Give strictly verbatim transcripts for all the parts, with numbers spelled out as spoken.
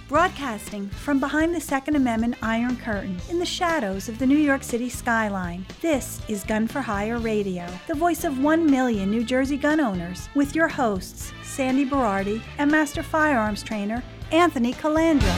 Broadcasting from behind the Second Amendment Iron Curtain in the shadows of the New York City skyline, this is Gun for Hire Radio, the voice of one million New Jersey gun owners, with your hosts, Sandy Berardi and Master Firearms Trainer Anthony Calandra.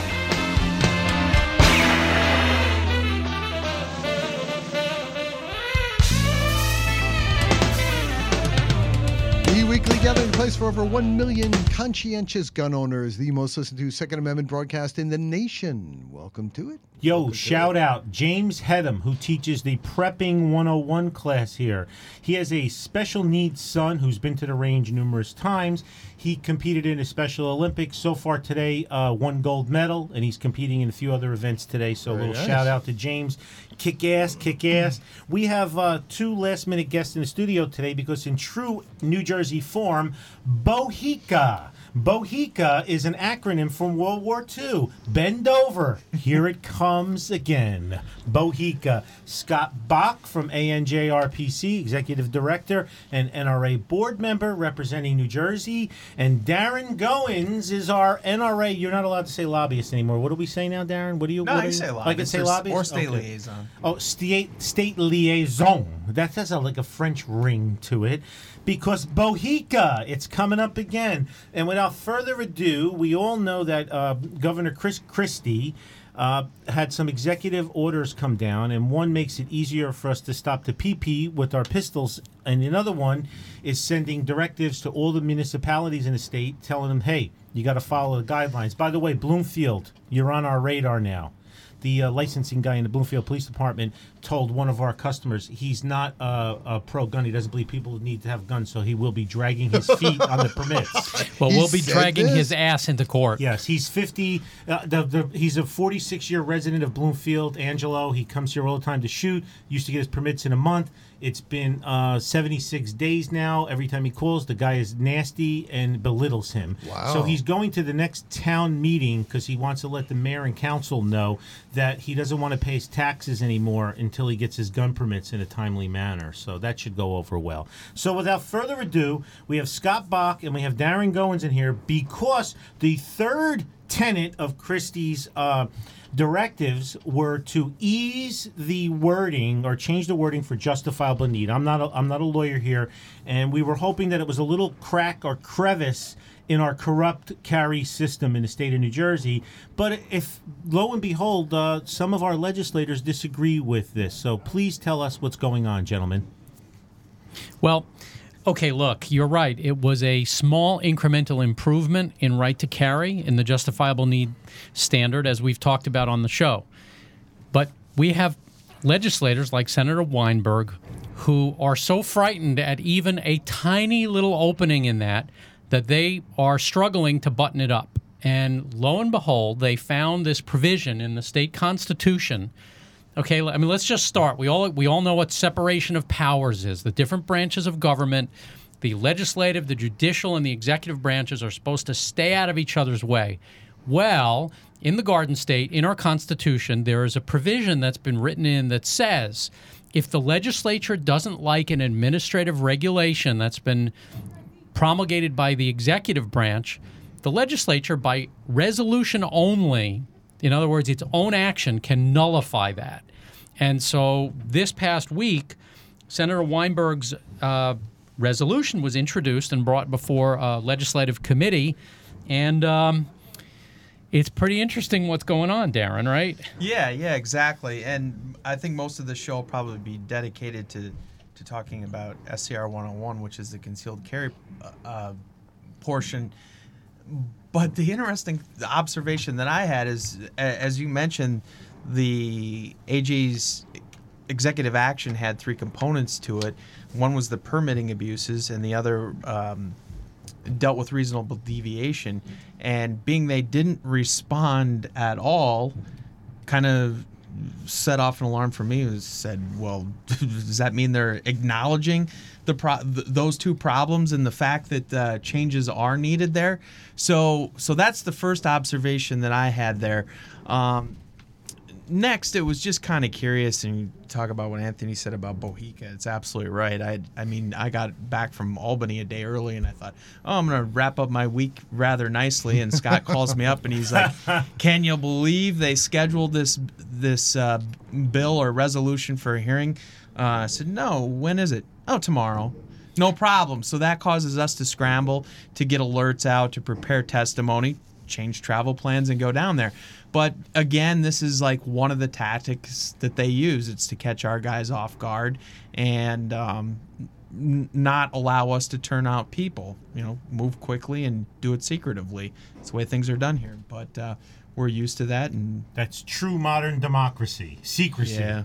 The weekly gathering place for over one million conscientious gun owners, the most listened to Second Amendment broadcast in the nation. Welcome to it. Yo, Welcome shout it. out James Hedham, who teaches the Prepping one oh one class here. He has a special needs son who's been to the range numerous times. He competed in a Special Olympics. So far today, uh, one gold medal, and he's competing in a few other events today. So Very a little nice. shout out to James. Kick ass, kick ass. We have uh, two last minute guests in the studio today because in true New Jersey form, BOHICA. BOHICA is an acronym from World War Two. Bend over. Here it comes again. BOHICA. Scott Bach from A N J R P C, Executive Director and N R A Board Member representing New Jersey. And Darren Goins is our N R A. You're not allowed to say lobbyist anymore. What do we say now, Darren? What do you? No, what I do say you, lobbyist. I can say or, lobbyist? Or state Okay. liaison. Oh, state state liaison. That has a, like a French ring to it. Because BOHICA, it's coming up again. And without further ado, we all know that uh, Governor Chris Christie uh, had some executive orders come down, and one makes it easier for us to stop the P P with our pistols, and another one is sending directives to all the municipalities in the state, telling them, hey, you got to follow the guidelines. By the way, Bloomfield, you're on our radar now. The uh, licensing guy in the Bloomfield Police Department told one of our customers he's not uh, a pro-gun. He doesn't believe people need to have guns, so he will be dragging his feet on the permits. Well, He we'll be said dragging this? his ass into court. Yes, he's fifty. Uh, the, the, he's a forty-six-year resident of Bloomfield, Angelo. He comes here all the time to shoot. Used to get his permits in a month. It's been uh, seventy-six days now. Every time he calls, the guy is nasty and belittles him. Wow. So he's going to the next town meeting because he wants to let the mayor and council know that he doesn't want to pay his taxes anymore until he gets his gun permits in a timely manner. So that should go over well. So without further ado, we have Scott Bach and we have Darren Goins in here because the third tenet of Christie's uh, directives were to ease the wording or change the wording for justifiable need. I'm not a, I'm not a lawyer here, and we were hoping that it was a little crack or crevice in our corrupt carry system in the state of New Jersey. But if, lo and behold, uh, some of our legislators disagree with this. So please tell us what's going on, gentlemen. Well, okay, look, you're right. It was a small incremental improvement in right to carry in the justifiable need standard, as we've talked about on the show. But we have legislators like Senator Weinberg who are so frightened at even a tiny little opening in that that they are struggling to button it up. And lo and behold, they found this provision in the state constitution. Okay, I mean, let's just start. We all we all know what separation of powers is. The different branches of government, the legislative, the judicial, and the executive branches are supposed to stay out of each other's way. Well, in the Garden State, in our Constitution, there is a provision that's been written in that says if the legislature doesn't like an administrative regulation that's been promulgated by the executive branch, the legislature, by resolution only, in other words, its own action, can nullify that. And so this past week, Senator Weinberg's uh, resolution was introduced and brought before a legislative committee. And um, it's pretty interesting what's going on, Darren, right? Yeah, yeah, exactly. And I think most of the show will probably be dedicated to, to talking about S C R one oh one, which is the concealed carry uh, portion. But the interesting observation that I had is, as you mentioned, the A G's executive action had three components to it. One was the permitting abuses, and the other um, dealt with reasonable deviation. And being they didn't respond at all, kind of set off an alarm for me. It said, well, does that mean they're acknowledging the pro- th- those two problems and the fact that uh, changes are needed there? So, so that's the first observation that I had there. Um, next, it was just kind of curious, and you talk about what Anthony said about Bohica. It's absolutely right. I I mean, I got back from Albany a day early, and I thought, oh, I'm going to wrap up my week rather nicely. And Scott calls me up, and he's like, can you believe they scheduled this this uh, bill or resolution for a hearing? Uh, I said, no, when is it? Oh, tomorrow. No problem. So that causes us to scramble, to get alerts out, to prepare testimony, change travel plans, and go down there. But again, this is like one of the tactics that they use. It's to catch our guys off guard and um, n- not allow us to turn out people. You know, move quickly and do it secretively. It's the way things are done here. But uh, we're used to that. And that's true modern democracy. Secrecy. Yeah.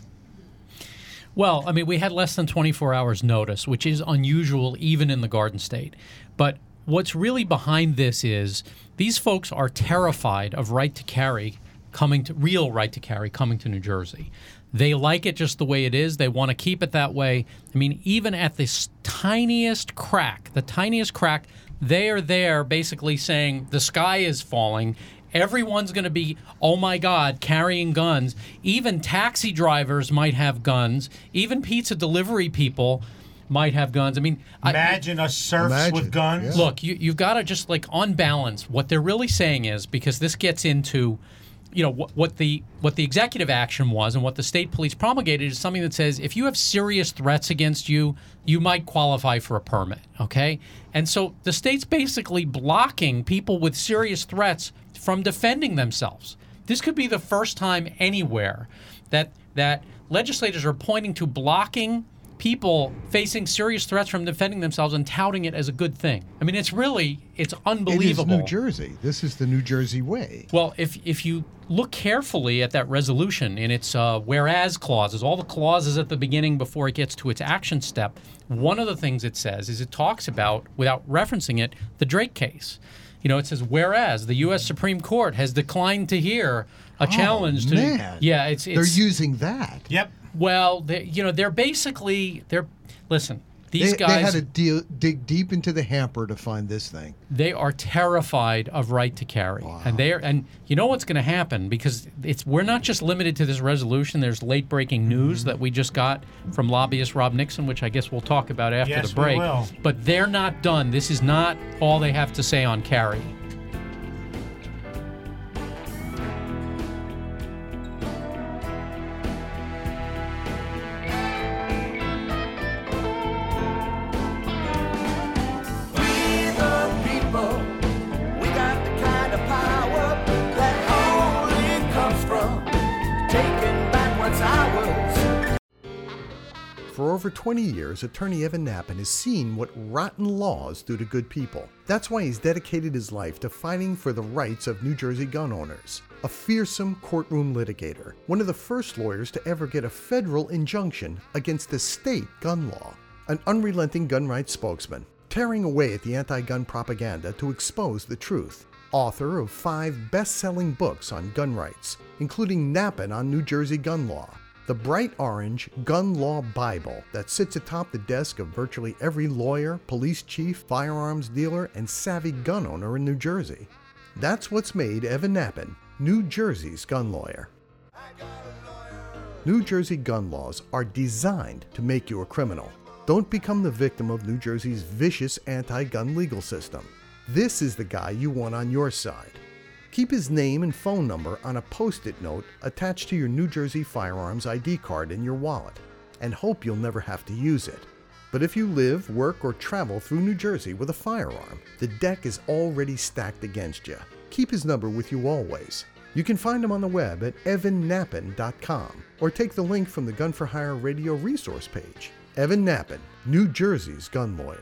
Well, I mean, we had less than twenty-four hours notice, which is unusual even in the Garden State. But what's really behind this is these folks are terrified of right to carry coming to real right to carry coming to New Jersey. They like it just the way it is. They want to keep it that way. I mean, even at this tiniest crack, the tiniest crack, they are there basically saying the sky is falling. Everyone's going to be, oh my God, carrying guns. Even taxi drivers might have guns. Even pizza delivery people might have guns. I mean, imagine I, us serfs imagine, with guns. yeah. Look, you, you've got to just like on balance. What they're really saying is, because this gets into, you know, what, what the what the executive action was and what the state police promulgated is something that says if you have serious threats against you, you might qualify for a permit. Okay, and so the state's basically blocking people with serious threats from defending themselves. This could be the first time anywhere that that legislators are pointing to blocking people facing serious threats from defending themselves and touting it as a good thing. I mean, it's really, it's unbelievable. It is New Jersey. This is the New Jersey way. Well, if if you look carefully at that resolution in its uh, whereas clauses, all the clauses at the beginning before it gets to its action step, one of the things it says is it talks about, without referencing it, the Drake case. You know, it says, whereas the U S Supreme Court has declined to hear a Oh, challenge to... man. Yeah, it's... it's They're using that. Yep. Well, they, you know, they're basically... they're Listen, these they, guys... They had to deal, dig deep into the hamper to find this thing. They are terrified of right to carry. Wow. And they are, and you know what's going to happen, because it's we're not just limited to this resolution. There's late-breaking news Mm-hmm. that we just got from lobbyist Rob Nixon, which I guess we'll talk about after Yes, the break. we will. But they're not done. This is not all they have to say on carry. For over twenty years, attorney Evan Nappen has seen what rotten laws do to good people. That's why he's dedicated his life to fighting for the rights of New Jersey gun owners. A fearsome courtroom litigator, one of the first lawyers to ever get a federal injunction against the state gun law. An unrelenting gun rights spokesman, tearing away at the anti-gun propaganda to expose the truth. Author of five best-selling books on gun rights, including Nappen on New Jersey gun law, the bright orange Gun Law Bible that sits atop the desk of virtually every lawyer, police chief, firearms dealer, and savvy gun owner in New Jersey. That's what's made Evan Nappen New Jersey's gun lawyer. New Jersey gun laws are designed to make you a criminal. Don't become the victim of New Jersey's vicious anti-gun legal system. This is the guy you want on your side. Keep his name and phone number on a post-it note attached to your New Jersey firearms I D card in your wallet, and hope you'll never have to use it. But if you live, work, or travel through New Jersey with a firearm, the deck is already stacked against you. Keep his number with you always. You can find him on the web at evan nappen dot com, or take the link from the Gun for Hire radio resource page. Evan Nappen, New Jersey's gun lawyer.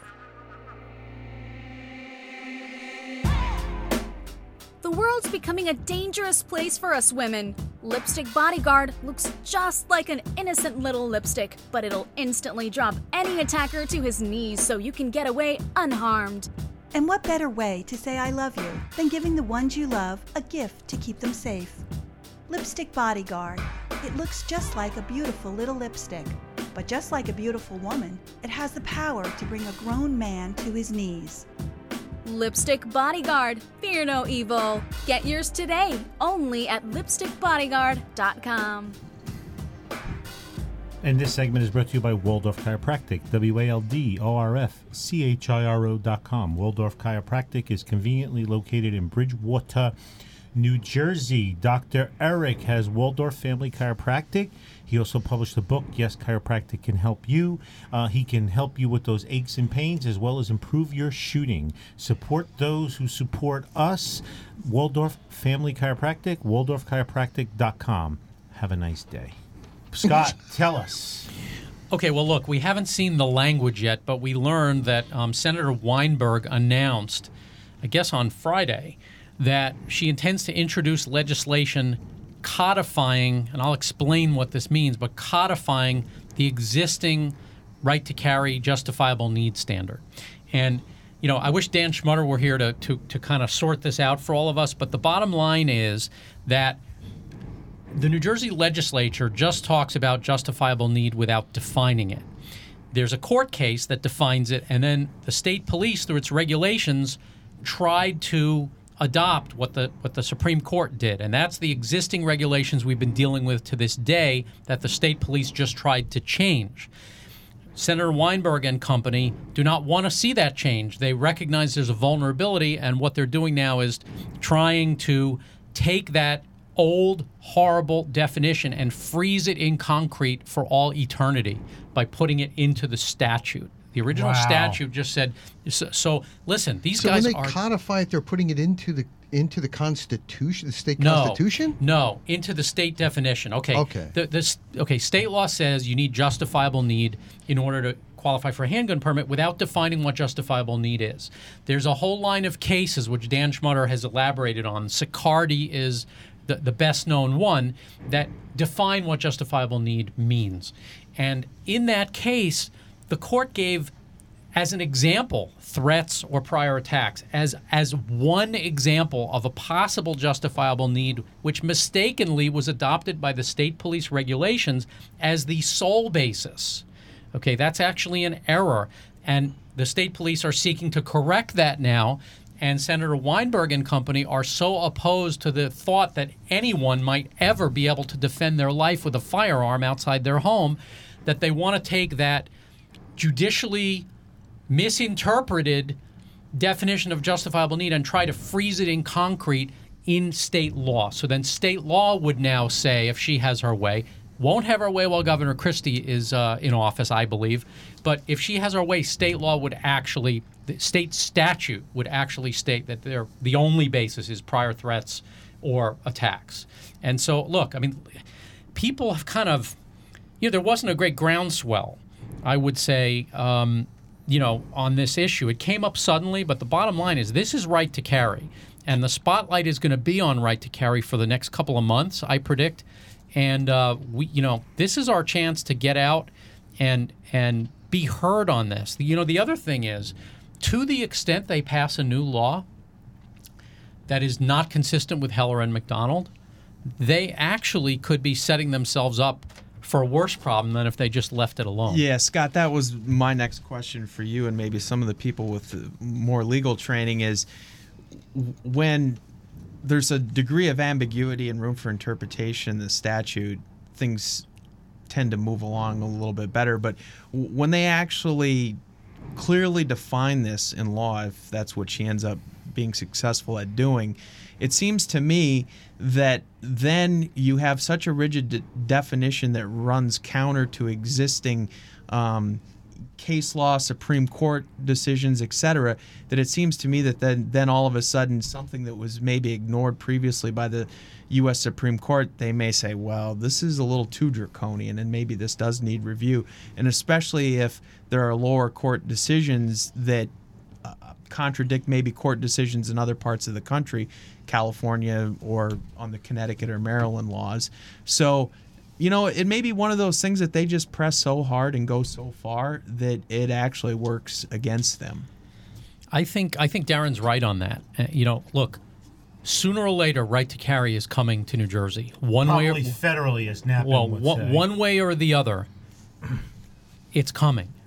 The world's becoming a dangerous place for us women. Lipstick Bodyguard looks just like an innocent little lipstick, but it'll instantly drop any attacker to his knees so you can get away unharmed. And what better way to say I love you than giving the ones you love a gift to keep them safe? Lipstick Bodyguard. It looks just like a beautiful little lipstick. But just like a beautiful woman, it has the power to bring a grown man to his knees. Lipstick Bodyguard. Fear no evil. Get yours today, only at lipstick bodyguard dot com. And this segment is brought to you by Waldorf Chiropractic, W A L D O R F C H I R O dot com. Waldorf Chiropractic is conveniently located in Bridgewater, New Jersey. Doctor Eric has Waldorf Family Chiropractic. He also published a book, Yes, Chiropractic Can Help You. Uh, he can help you with those aches and pains as well as improve your shooting. Support those who support us. Waldorf Family Chiropractic, waldorf chiropractic dot com. Have a nice day. Scott, tell us. Okay, well, look, we haven't seen the language yet, but we learned that um, Senator Weinberg announced, I guess on Friday, that she intends to introduce legislation codifying, and I'll explain what this means, but codifying the existing right to carry justifiable need standard. And, you know, I wish Dan Schmutter were here to, to, to kind of sort this out for all of us, but the bottom line is that the New Jersey legislature just talks about justifiable need without defining it. There's a court case that defines it, and then the state police, through its regulations, tried to adopt what the what the Supreme Court did, and that's the existing regulations we've been dealing with to this day that the state police just tried to change. Senator Weinberg and company do not want to see that change. They recognize there's a vulnerability, and what they're doing now is trying to take that old, horrible definition and freeze it in concrete for all eternity by putting it into the statute. The original Wow. statute just said, so, so listen, these So guys when they are... codify it, they're putting it into the into the Constitution, the state No, Constitution? No, into the state definition. Okay. Okay. The, this, okay, state law says you need justifiable need in order to qualify for a handgun permit without defining what justifiable need is. There's a whole line of cases which Dan Schmutter has elaborated on. Sicardi is the, the best known one that define what justifiable need means. And in that case, the court gave, as an example, threats or prior attacks, as as one example of a possible justifiable need, which mistakenly was adopted by the state police regulations as the sole basis. Okay, that's actually an error, and the state police are seeking to correct that now, and Senator Weinberg and company are so opposed to the thought that anyone might ever be able to defend their life with a firearm outside their home that they want to take that judicially misinterpreted definition of justifiable need and try to freeze it in concrete in state law. So then state law would now say, if she has her way, won't have her way while Governor Christie is uh, in office, I believe, but if she has her way, state law would actually, the state statute would actually state that they're, the only basis is prior threats or attacks. And so, look, I mean, people have kind of, you know, there wasn't a great groundswell, I would say, um, you know, on this issue. It came up suddenly, but the bottom line is this is right to carry. And the spotlight is going to be on right to carry for the next couple of months, I predict. And, uh, we, you know, this is our chance to get out and and be heard on this. You know, the other thing is, to the extent they pass a new law that is not consistent with Heller and McDonald, they actually could be setting themselves up for a worse problem than if they just left it alone. Yeah, Scott, that was my next question for you and maybe some of the people with more legal training is when there's a degree of ambiguity and room for interpretation in the statute, things tend to move along a little bit better. But when they actually clearly define this in law, if that's what she ends up being successful at doing, it seems to me that then you have such a rigid de- definition that runs counter to existing um, case law, Supreme Court decisions, et cetera, that it seems to me that then, then all of a sudden something that was maybe ignored previously by the U S Supreme Court, they may say, well, this is a little too draconian and maybe this does need review. And especially if there are lower court decisions that uh, contradict maybe court decisions in other parts of the country, California or on the Connecticut or Maryland laws. So, you know, it may be one of those things that they just press so hard and go so far that it actually works against them. I think I think Darren's right on that. Uh, you know, look, sooner or later, right to carry is coming to New Jersey. One Probably way or federally, as Knappen well, would one, say. one way or the other, it's coming.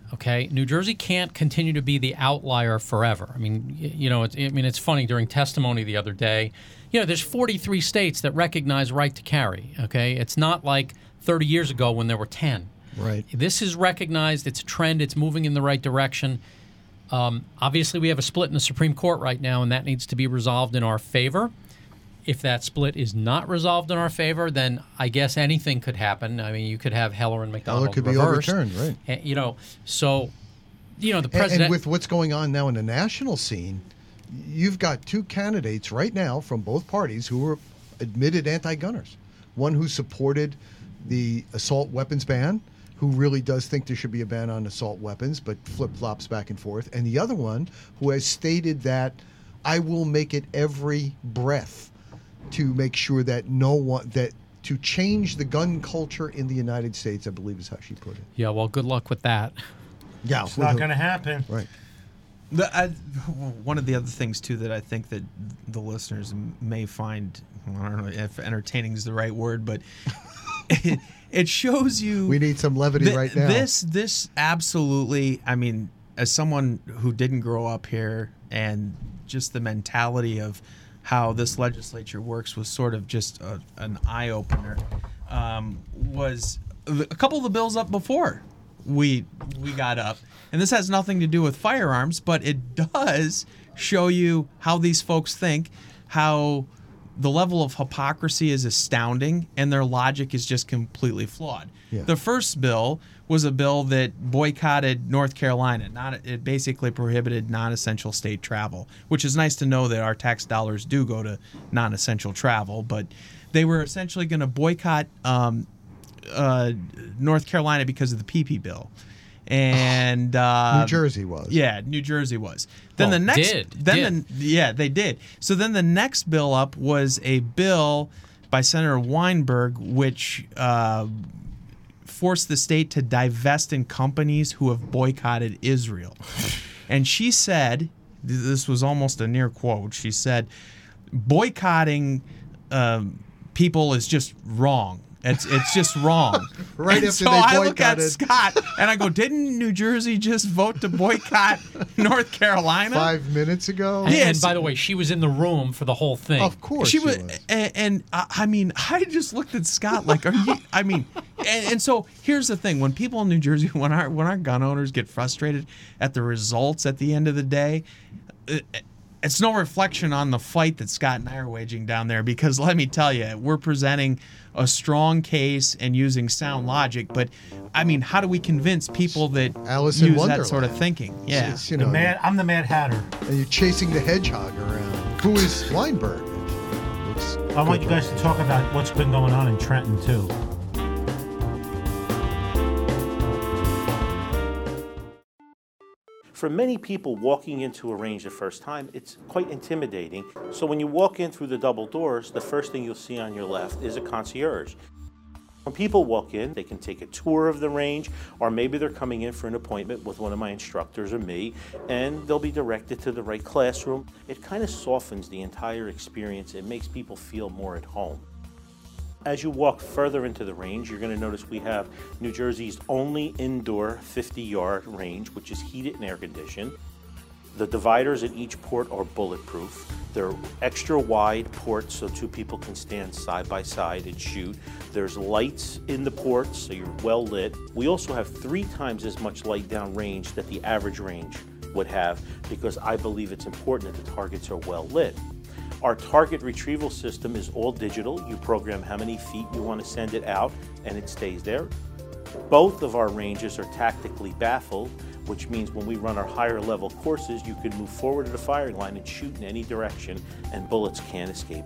Okay, New Jersey can't continue to be the outlier forever. I mean, y- you know, it's, I mean, it's funny. During testimony the other day, you know, there's forty-three states that recognize right to carry. Okay, it's not like thirty years ago when there were ten. Right. This is recognized. It's a trend. It's moving in the right direction. Um, obviously, we have a split in the Supreme Court right now, and that needs to be resolved in our favor. If that split is not resolved in our favor, then I guess anything could happen. I mean, you could have Heller and McDonald Heller could be reversed. overturned, right. And, you know, so, you know, the And, president... and with what's going on now in the national scene, you've got two candidates right now from both parties who are admitted anti-gunners. One who supported the assault weapons ban, who really does think there should be a ban on assault weapons, but flip-flops back and forth. And the other one who has stated that I will make it every breath to make sure that no one, that to change the gun culture in the United States, I believe is how she put it. Yeah, well, good luck with that. Yeah. It's not going to happen. Right. The, I, one of the other things too that I think that the listeners may find, I don't know if entertaining is the right word, but it, it shows you We need some levity th- right now. This this absolutely, I mean, as someone who didn't grow up here, and just the mentality of how this legislature works was sort of just a, an eye opener. Um, was a couple of the bills up before we we got up, and this has nothing to do with firearms, but it does show you how these folks think, how the level of hypocrisy is astounding, and their logic is just completely flawed. Yeah. The first bill was a bill that boycotted North Carolina. Not it basically prohibited non-essential state travel, which is nice to know that our tax dollars do go to non-essential travel. But they were essentially going to boycott um, uh, North Carolina because of the P P bill. And uh, New Jersey was. Yeah, New Jersey was. Then Well, the next, did, then did. The, yeah, they did. So then the next bill up was a bill by Senator Weinberg, which uh, forced the state to divest in companies who have boycotted Israel. And she said, this was almost a near quote. She said, boycotting um, people is just wrong. It's it's just wrong. Right and after so they I look at boycotted. Scott and I go, didn't New Jersey just vote to boycott North Carolina? Five minutes ago. And, Yes. and by the way, she was in the room for the whole thing. Of course She she was, was. and, and uh, I mean, I just looked at Scott like, are you? I mean, and, and so here's the thing: when people in New Jersey, when our when our gun owners get frustrated at the results at the end of the day, it, it's no reflection on the fight that Scott and I are waging down there. Because let me tell you, we're presenting a strong case and using sound logic. But I mean, how do we convince people that Alice in use Wonderland. that sort of thinking? Yeah. It's, you The know, Mad, I'm the Mad Hatter. and you're chasing the hedgehog around. Who is Weinberg? Looks I want good. you guys to talk about what's been going on in Trenton, too. For many people, walking into a range the first time, it's quite intimidating. So when you walk in through the double doors, the first thing you'll see on your left is a concierge. When people walk in, they can take a tour of the range, or maybe they're coming in for an appointment with one of my instructors or me, and they'll be directed to the right classroom. It kind of softens the entire experience. It makes people feel more at home. As you walk further into the range, you're going to notice we have New Jersey's only indoor fifty-yard range, which is heated and air conditioned. The dividers at each port are bulletproof. They're extra wide ports so two people can stand side by side and shoot. There's lights in the ports, so you're well lit. We also have three times as much light down range that the average range would have, because I believe it's important that the targets are well lit. Our target retrieval system is all digital. You program how many feet you want to send it out, and it stays there. Both of our ranges are tactically baffled, which means when we run our higher level courses, you can move forward to the firing line and shoot in any direction, and bullets can't escape.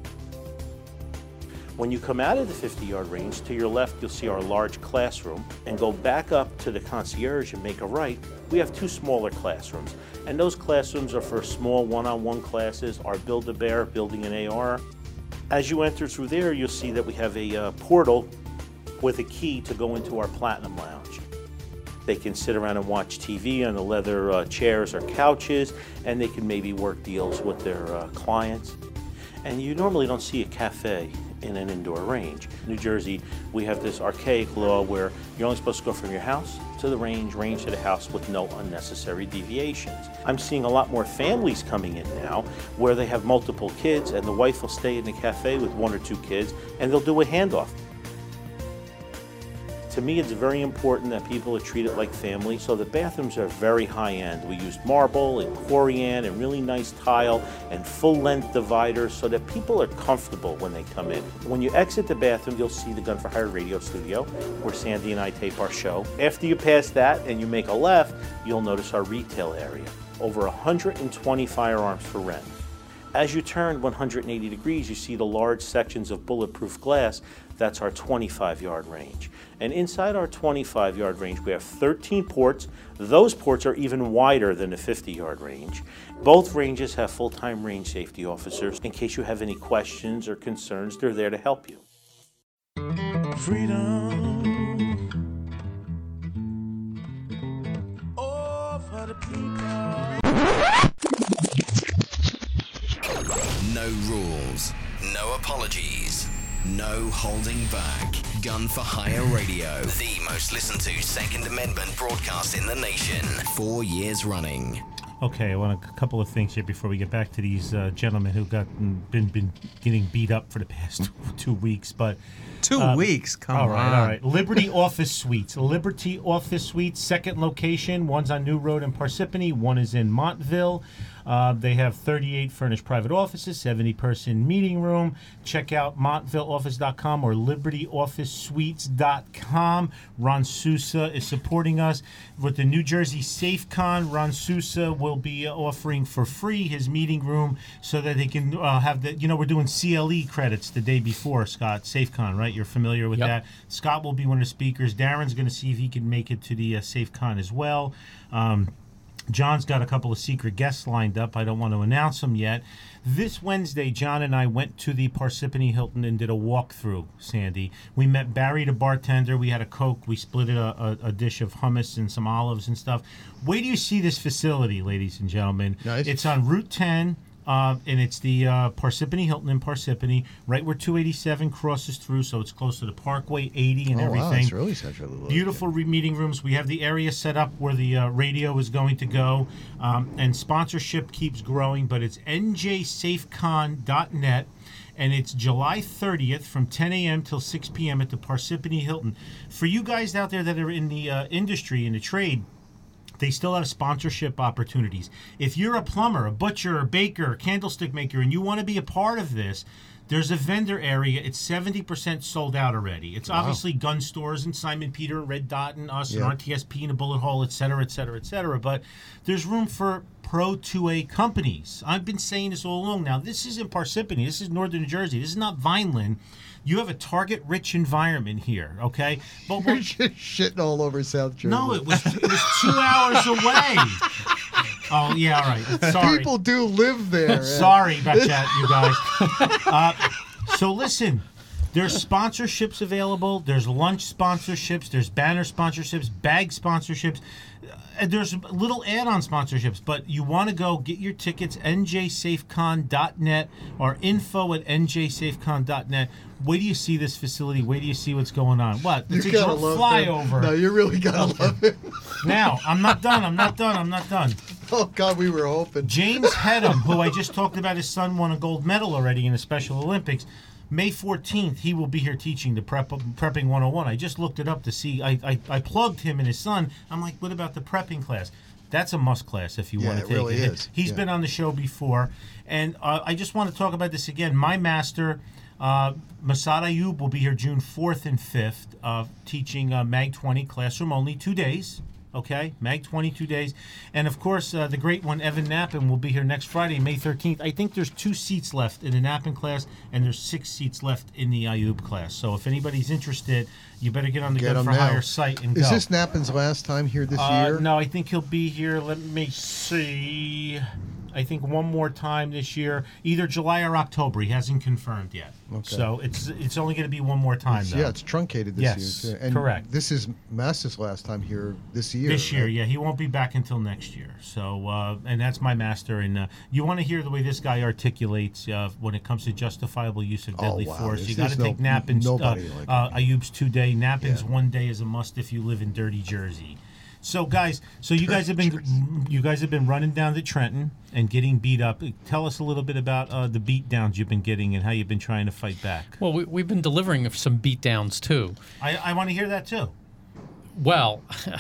When you come out of the fifty-yard range, to your left you'll see our large classroom, and go back up to the concierge and make a right. We have two smaller classrooms, and those classrooms are for small one-on-one classes, our Build-A-Bear, building an A R. As you enter through there, you'll see that we have a uh, portal with a key to go into our Platinum Lounge. They can sit around and watch T V on the leather uh, chairs or couches, and they can maybe work deals with their uh, clients. And you normally don't see a cafe in an indoor range. In New Jersey, we have this archaic law where you're only supposed to go from your house to the range, range to the house with no unnecessary deviations. I'm seeing a lot more families coming in now where they have multiple kids and the wife will stay in the cafe with one or two kids and they'll do a handoff. To me, it's very important that people are treated like family, so the bathrooms are very high-end. We used marble and corian and really nice tile and full-length dividers so that people are comfortable when they come in. When you exit the bathroom, you'll see the Gun for Hire radio studio, where Sandy and I tape our show. After you pass that and you make a left, you'll notice our retail area. Over one hundred twenty firearms for rent. As you turn one hundred eighty degrees, you see the large sections of bulletproof glass. That's our twenty-five yard range. And inside our twenty-five yard range, we have thirteen ports. Those ports are even wider than the fifty yard range. Both ranges have full-time range safety officers. In case you have any questions or concerns, they're there to help you. Freedom. Oh, for the people. No rules, no apologies, no holding back. Gun for Hire Radio, the most listened to Second Amendment broadcast in the nation. Four years running. Okay, I want a couple of things here before we get back to these uh, gentlemen who got been been getting beat up for the past two weeks. But two um, weeks, come all on. right, all right. Liberty Office Suites, Liberty Office Suites, second location. One's on New Road in Parsippany. One is in Montville. Uh, they have thirty-eight furnished private offices, seventy person meeting room. Check out montville office dot com or liberty office suites dot com. Ron Sousa is supporting us with the New Jersey SafeCon. Ron Sousa will be uh, offering for free his meeting room so that they can uh, have the, you know, we're doing C L E credits the day before, Scott. SafeCon, right? You're familiar with Yep. that. Scott will be one of the speakers. Darren's going to see if he can make it to the uh, SafeCon as well. Um, John's got a couple of secret guests lined up. I don't want to announce them yet. This Wednesday, John and I went to the Parsippany Hilton and did a walkthrough, Sandy. We met Barry, the bartender. We had a Coke. We split a, a, a dish of hummus and some olives and stuff. Wait till you see this facility, ladies and gentlemen. Nice. It's on Route ten. Uh, and it's the uh, Parsippany Hilton in Parsippany, right where two eighty-seven crosses through, so it's close to the Parkway eighty and Oh, everything. wow, it's really centrally located. Beautiful re- meeting rooms. We have the area set up where the uh, radio is going to go, um, and sponsorship keeps growing, but it's N J safecon dot net. And it's July thirtieth from ten a.m. till six p.m. at the Parsippany Hilton. For you guys out there that are in the uh, industry, in the trade, they still have sponsorship opportunities. If you're a plumber, a butcher, a baker, a candlestick maker, and you want to be a part of this, there's a vendor area. It's seventy percent sold out already. It's Wow. obviously gun stores and Simon Peter and Red Dot and us Yeah. and R T S P and a Bullet Hole, et cetera, et cetera, et cetera. But there's room for Pro two A companies. I've been saying this all along. Now, this isn't Parsippany. This is Northern New Jersey. This is not Vineland. You have a target-rich environment here, okay? But You're what, just shitting all over South Jersey. no, it was it was two hours away. Oh yeah, all right. Sorry. People do live there. Sorry about that, you guys. Uh, so listen, there's sponsorships available. There's lunch sponsorships. There's banner sponsorships, bag sponsorships. Uh, there's little add-on sponsorships, but you want to go get your tickets, N J safecon dot net or info at N J safecon dot net. Wait do you see this facility? Wait do you see what's going on? What? It's You a gotta dr- love flyover. him. No, you really gotta love him. Now, I'm not done. I'm not done. I'm not done. Oh God, we were hoping. James Hedham, who I just talked about, his son won a gold medal already in the Special Olympics. May fourteenth, he will be here teaching the prep, Prepping one oh one. I just looked it up to see. I, I, I plugged him and his son. I'm like, what about the prepping class? That's a must class if you Yeah, want to it take really it. is. He's Yeah. been on the show before. And uh, I just want to talk about this again. My master, uh, Masad Ayub, will be here June fourth and fifth, uh, teaching uh, Mag twenty, classroom only, two days. Okay, Mag twenty, two days. And, of course, uh, the great one, Evan Knappen, will be here next Friday, May thirteenth. I think there's two seats left in the Knappen class, and there's six seats left in the Ayub class. So if anybody's interested, you better get on the Get Gun him for now. Hire site and Is go. this Knappen's last time here this Uh, year? no, I think he'll be here. Let me see. I think, one more time this year, either July or October. He hasn't confirmed yet. Okay. So it's it's only going to be one more time, It's- though. yeah, it's truncated this Yes, year. Too. And correct. This is Master's last time here this year. This year, right? yeah, he won't be back until next year. So, uh, and that's my master. And uh, you want to hear the way this guy articulates uh, when it comes to justifiable use of deadly Oh, wow. force. There's- You got to there's take no- Nappin's. nobody uh, like uh, Ayub's two day. Nappin's Yeah. one day is a must if you live in dirty Jersey. So, guys, so you guys have been you guys have been running down to Trenton and getting beat up. Tell us a little bit about uh, the beat downs you've been getting and how you've been trying to fight back. Well, we, we've been delivering some beatdowns too. I, I want to hear that too. Well,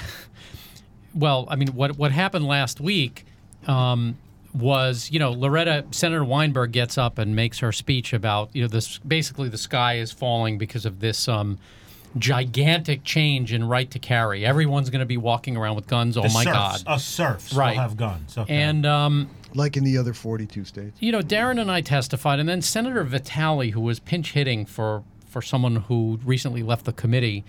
well, I mean, what what happened last week um, was, you know, Loretta, Senator Weinberg gets up and makes her speech about, you know, this basically the sky is falling because of this um, gigantic change in right to carry. Everyone's going to be walking around with guns. Oh The my serfs, God! Us serfs Right. will have guns. Okay. And um, Like in the other forty-two states. you know, Darren and I testified, and then Senator Vitale, who was pinch hitting for for someone who recently left the committee,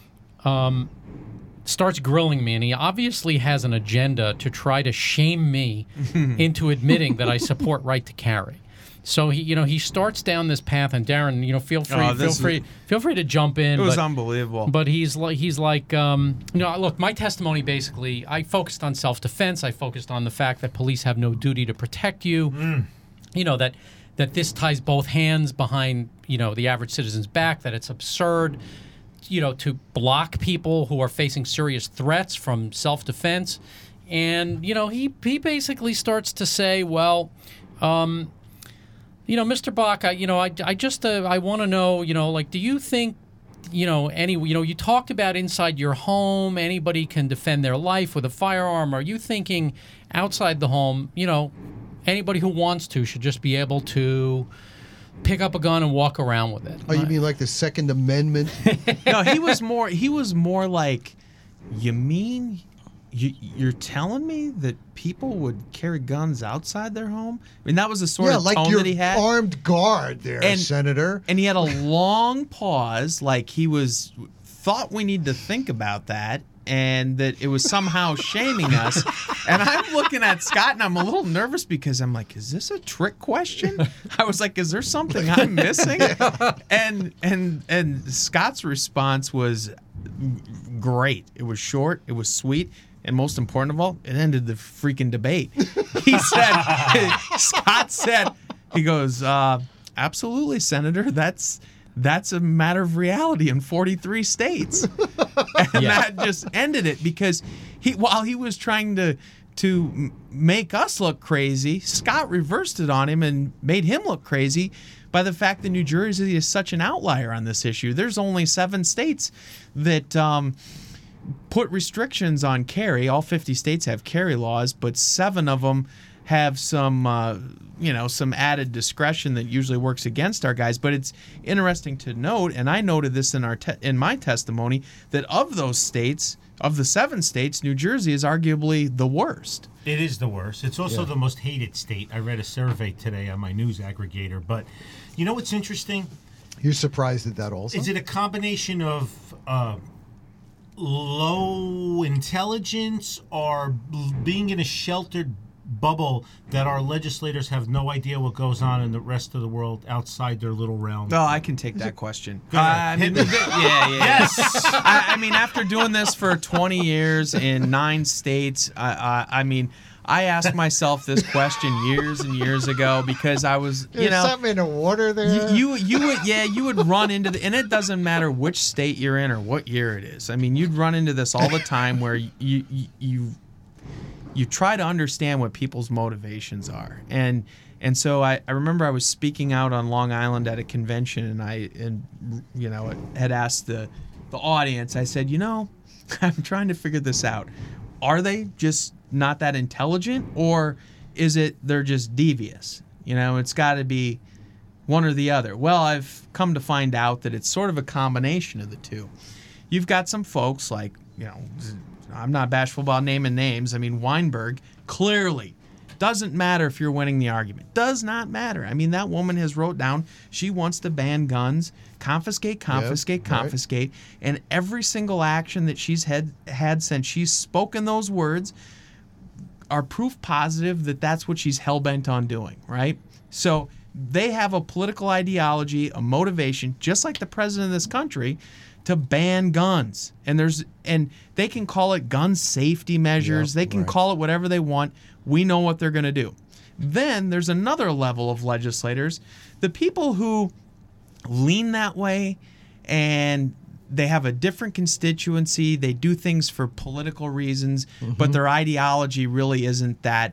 um, starts grilling me, and he obviously has an agenda to try to shame me into admitting that I support right to carry. So he, you know, he starts down this path, and Darren, you know, feel free, Oh, feel this free, is- feel free to jump in. It was but, unbelievable. But he's like, he's like, um, you know, look, my testimony basically, I focused on self-defense. I focused on the fact that police have no duty to protect you. You know, that that this ties both hands behind, you know, the average citizen's back. That it's absurd, you know, to block people who are facing serious threats from self-defense. And you know, he he basically starts to say, well. Um, You know, Mister Bach, I, you know, I, I just, uh, I want to know, you know, like, do you think, you know, any, you know, you talked about inside your home, anybody can defend their life with a firearm. Are you thinking outside the home, you know, anybody who wants to should just be able to pick up a gun and walk around with it? Oh, you mean like the Second Amendment? No, he was more. He was more like, you mean you, you're telling me that people would carry guns outside their home? I mean, that was the sort yeah, of like tone your that he had. armed guard there, And- Senator. And he had a long pause, like he was thought we need to think about that, and that it was somehow shaming us. And I'm looking at Scott, and I'm a little nervous because I'm like, is this a trick question? I was like, is there something I'm missing? And and and Scott's response was great. It was short. It was sweet. And most important of all, it ended the freaking debate. He said, Scott said, he goes, uh, absolutely, Senator. That's that's a matter of reality in forty-three states. And Yeah. that just ended it because he, while he was trying to to m- make us look crazy, Scott reversed it on him and made him look crazy by the fact that New Jersey is such an outlier on this issue. There's only seven states that um, put restrictions on carry. All fifty states have carry laws, but seven of them have some, uh, you know, some added discretion that usually works against our guys. But it's interesting to note, and I noted this in our te- in my testimony, that of those states, of the seven states, New Jersey is arguably the worst. It is the worst. It's also Yeah. the most hated state. I read a survey today on my news aggregator. But you know what's interesting? You're surprised at that also? Is it a combination of uh, low intelligence or b- being in a sheltered bubble that our legislators have no idea what goes on in the rest of the world outside their little realm? Oh, I can take that question. Go ahead. Uh, I mean, Hit me. yeah, yeah. Yes. I, I mean, after doing this for twenty years in nine states, I, I, I mean, I asked myself this question years and years ago because I was, you There's know, something in the water there. you, you you would yeah you would run into the, and it doesn't matter which state you're in or what year it is. I mean, you'd run into this all the time where you you you, you try to understand what people's motivations are. And and so I, I remember I was speaking out on Long Island at a convention, and I and you know had asked the the audience. I said, you know, I'm trying to figure this out. Are they just not that intelligent, or is it they're just devious? You know, it's got to be one or the other. Well, I've come to find out that it's sort of a combination of the two. You've got some folks like, you know, I'm not bashful about naming names. I mean, Weinberg clearly doesn't matter if you're winning the argument. Does not matter. I mean, that woman has wrote down she wants to ban guns, confiscate, confiscate, Yep, right. confiscate, and every single action that she's had had since she's spoken those words are proof positive that that's what she's hell-bent on doing, right? So they have a political ideology, a motivation, just like the president of this country, to ban guns. And there's and they can call it gun safety measures. Yep, they can right. call it whatever they want. We know what they're going to do. Then there's another level of legislators, the people who lean that way and they have a different constituency. They do things for political reasons, mm-hmm. but their ideology really isn't that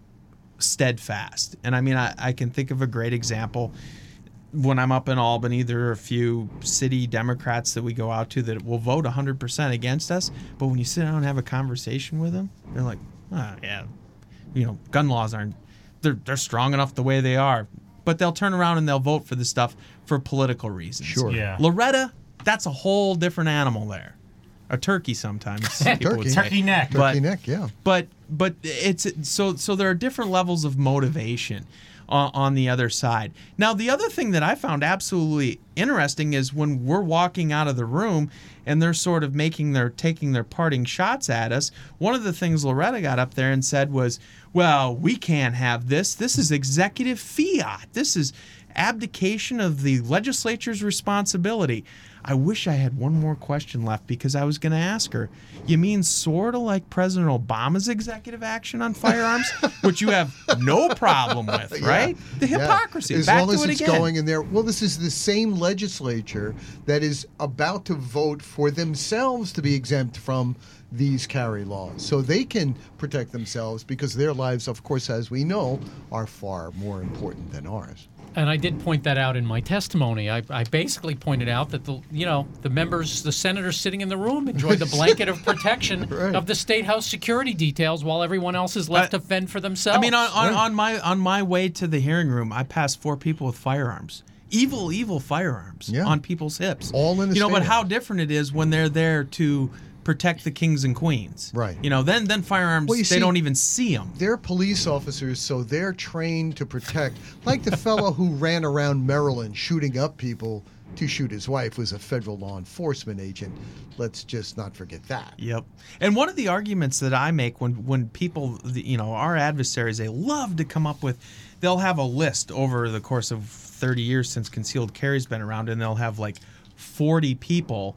steadfast. And I mean, I, I can think of a great example. When I'm up in Albany, there are a few city Democrats that we go out to that will vote one hundred percent against us. But when you sit down and have a conversation with them, they're like, oh, yeah, you know, gun laws aren't, they're, they're strong enough the way they are. But they'll turn around and they'll vote for the stuff for political reasons. Sure. Yeah. Loretta, that's a whole different animal there. A turkey sometimes. Turkey. Turkey neck. Turkey but, neck, yeah. But but it's so so there are different levels of motivation on, on the other side. Now, the other thing that I found absolutely interesting is when we're walking out of the room and they're sort of making their taking their parting shots at us. One of the things Loretta got up there and said was, "Well, we can't have this. This is executive fiat. This is abdication of the legislature's responsibility." I wish I had one more question left because I was going to ask her, you mean sort of like President Obama's executive action on firearms, which you have no problem with, right? Yeah. The hypocrisy. Yeah. As Back long to as it it's again. going in there. Well, this is the same legislature that is about to vote for themselves to be exempt from these carry laws. So they can protect themselves because their lives, of course, as we know, are far more important than ours. And I did point that out in my testimony. I, I basically pointed out that the you know the members, the senators sitting in the room, enjoyed the blanket of protection right. of the State House security details, while everyone else is left I, to fend for themselves. I mean, on, on, Right. on my on my way to the hearing room, I passed four people with firearms, evil, evil firearms Yeah. on people's hips. All in the you know, State but how House. different it is when they're there to protect the kings and queens. Right. You know, then then firearms Well, you they see, don't even see them. They're police officers, so they're trained to protect. Like the fellow who ran around Maryland shooting up people to shoot his wife was a federal law enforcement agent. Let's just not forget that. Yep. And one of the arguments that I make when when people, the- you know, our adversaries, they love to come up with, they'll have a list over the course of thirty years since concealed carry's been around, and they'll have like forty people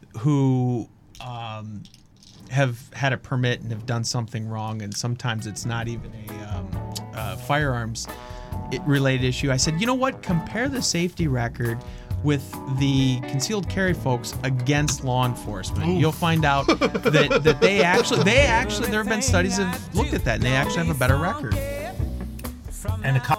who um, have had a permit and have done something wrong, and sometimes it's not even a um, uh, firearms i- related issue. I said, you know what? Compare the safety record with the concealed carry folks against law enforcement. You'll find out that, that they actually, they actually, there have been studies that have looked at that, and they actually have a better record. And the co-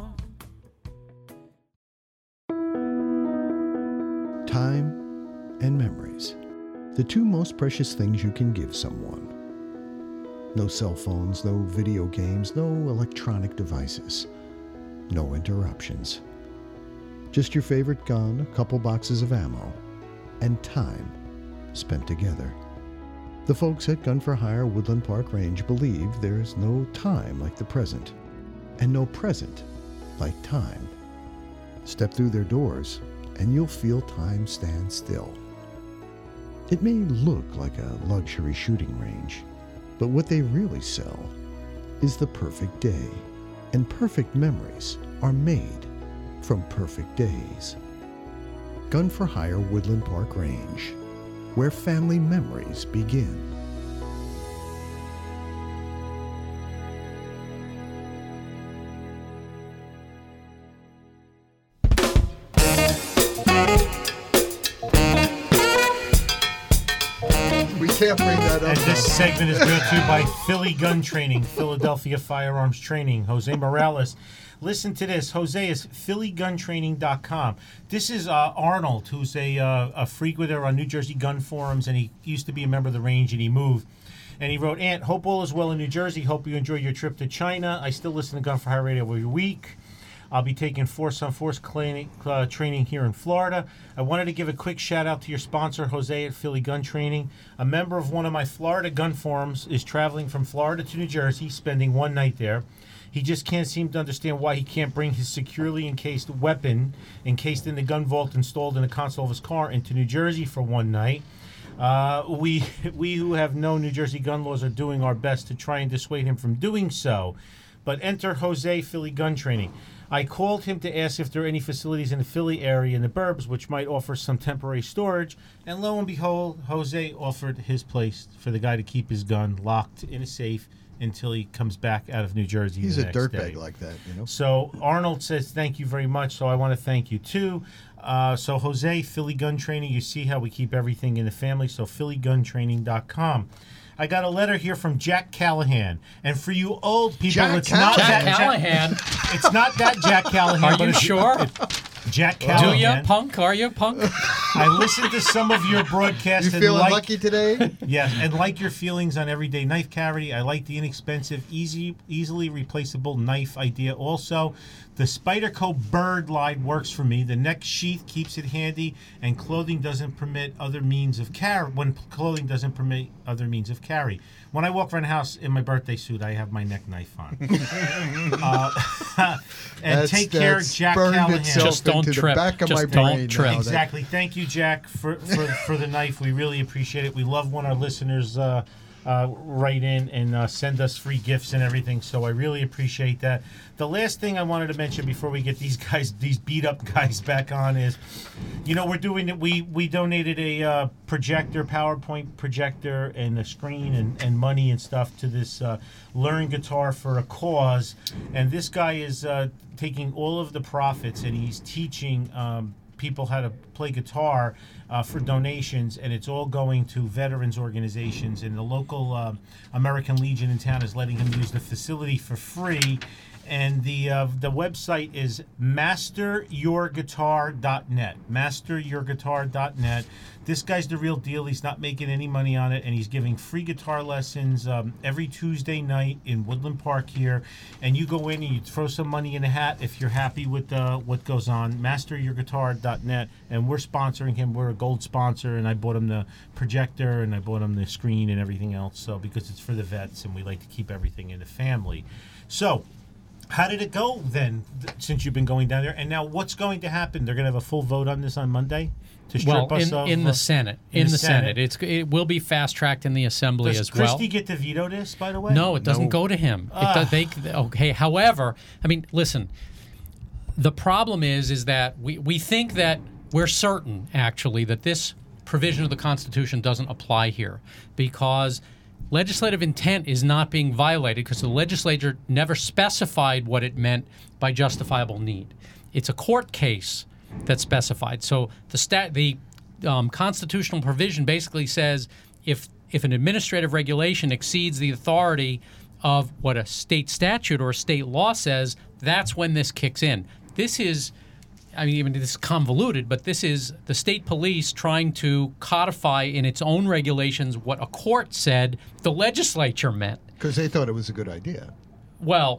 Time and memories. The two most precious things you can give someone. No cell phones, no video games, no electronic devices. No interruptions. Just your favorite gun, a couple boxes of ammo, and time spent together. The folks at Gun for Hire Woodland Park Range believe there's no time like the present, and no present like time. Step through their doors, and you'll feel time stand still. It may look like a luxury shooting range, but what they really sell is the perfect day. And perfect memories are made from perfect days. Gun for Hire Woodland Park Range, where family memories begin. We can't bring that up. And this though. segment is brought to you by Philly Gun Training, Philadelphia Firearms Training. Jose Morales. Listen to this. Jose is philly gun training dot com. This is uh, Arnold, who's a, uh, a frequenter on New Jersey gun forums, and he used to be a member of the range, and he moved. And he wrote, Ant, hope all is well in New Jersey. Hope you enjoy your trip to China. I still listen to Gun for Hire Radio every week. I'll be taking Force on Force training, uh, training here in Florida. I wanted to give a quick shout out to your sponsor, Jose at Philly Gun Training. A member of one of my Florida gun forums is traveling from Florida to New Jersey, spending one night there. He just can't seem to understand why he can't bring his securely encased weapon, encased in the gun vault installed in the console of his car, into New Jersey for one night. Uh, we we who have known New Jersey gun laws are doing our best to try and dissuade him from doing so. But enter Jose, Philly Gun Training. I called him to ask if there are any facilities in the Philly area in the burbs which might offer some temporary storage, and lo and behold, Jose offered his place for the guy to keep his gun locked in a safe until he comes back out of New Jersey. He's the a next dirtbag day. like that, you know. So Arnold says thank you very much. So I want to thank you too. Uh, so Jose, Philly Gun Training. You see how we keep everything in the family. So Philly Gun Training dot com. I got a letter here from Jack Callahan, and for you old people, Jack it's not Jack that Callahan. Jack, it's not that Jack Callahan. Are but you it's- sure? Jack Do Callahan. you, punk? Are you, punk? I listened to some of your broadcasts. You and feeling like, lucky today? Yes, and like your feelings on everyday knife carry, I like the inexpensive, easy, easily replaceable knife idea. Also, the Spyderco Bird line works for me. The neck sheath keeps it handy, and clothing doesn't permit other means of carry. When clothing doesn't permit other means of carry. When I walk around the house in my birthday suit, I have my neck knife on. uh, and That's- take care, that's Jack burned Callahan. itself Just don't into trip. the back of Just my don't brain trip. now. That- Exactly. Thank you, Jack, for, for, for the knife. We really appreciate it. We love when our listeners uh, uh, write in and uh, send us free gifts and everything. So I really appreciate that. The last thing I wanted to mention before we get these guys, these beat up guys back on is, you know, we're doing it. We we donated a uh, projector, PowerPoint projector, and a screen and, and money and stuff to this uh, Learn Guitar for a Cause. And this guy is uh, taking all of the profits and he's teaching um, people how to play guitar uh, for donations, and it's all going to veterans organizations. And the local uh, American Legion in town is letting him use the facility for free. And the uh, the website is master your guitar dot net. master your guitar dot net. This guy's the real deal. He's not making any money on it, and he's giving free guitar lessons um, every Tuesday night in Woodland Park here. And you go in and you throw some money in a hat if you're happy with uh, what goes on. master your guitar dot net. And we're sponsoring him. We're a gold sponsor, and I bought him the projector, and I bought him the screen and everything else. So because it's for the vets, and we like to keep everything in the family. So how did it go then, th- since you've been going down there? And now what's going to happen? They're going to have a full vote on this on Monday to strip Well, us in, of... in uh, the Senate. in In, the the, Senate. Senate. It's It will be fast-tracked in the Assembly Does as Christie well. get to veto this, by the way? No, it doesn't No. go to him. It Ah. does, they, okay, however, I mean, listen, the problem is is that we, we think that we're certain, actually, that this provision of the Constitution doesn't apply here because legislative intent is not being violated because the legislature never specified what it meant by justifiable need. It's a court case that's specified. So the stat, the um, constitutional provision basically says if if an administrative regulation exceeds the authority of what a state statute or a state law says, that's when this kicks in. This is, I mean, even this is convoluted, but this is the state police trying to codify in its own regulations what a court said the legislature meant. Because they thought it was a good idea. Well,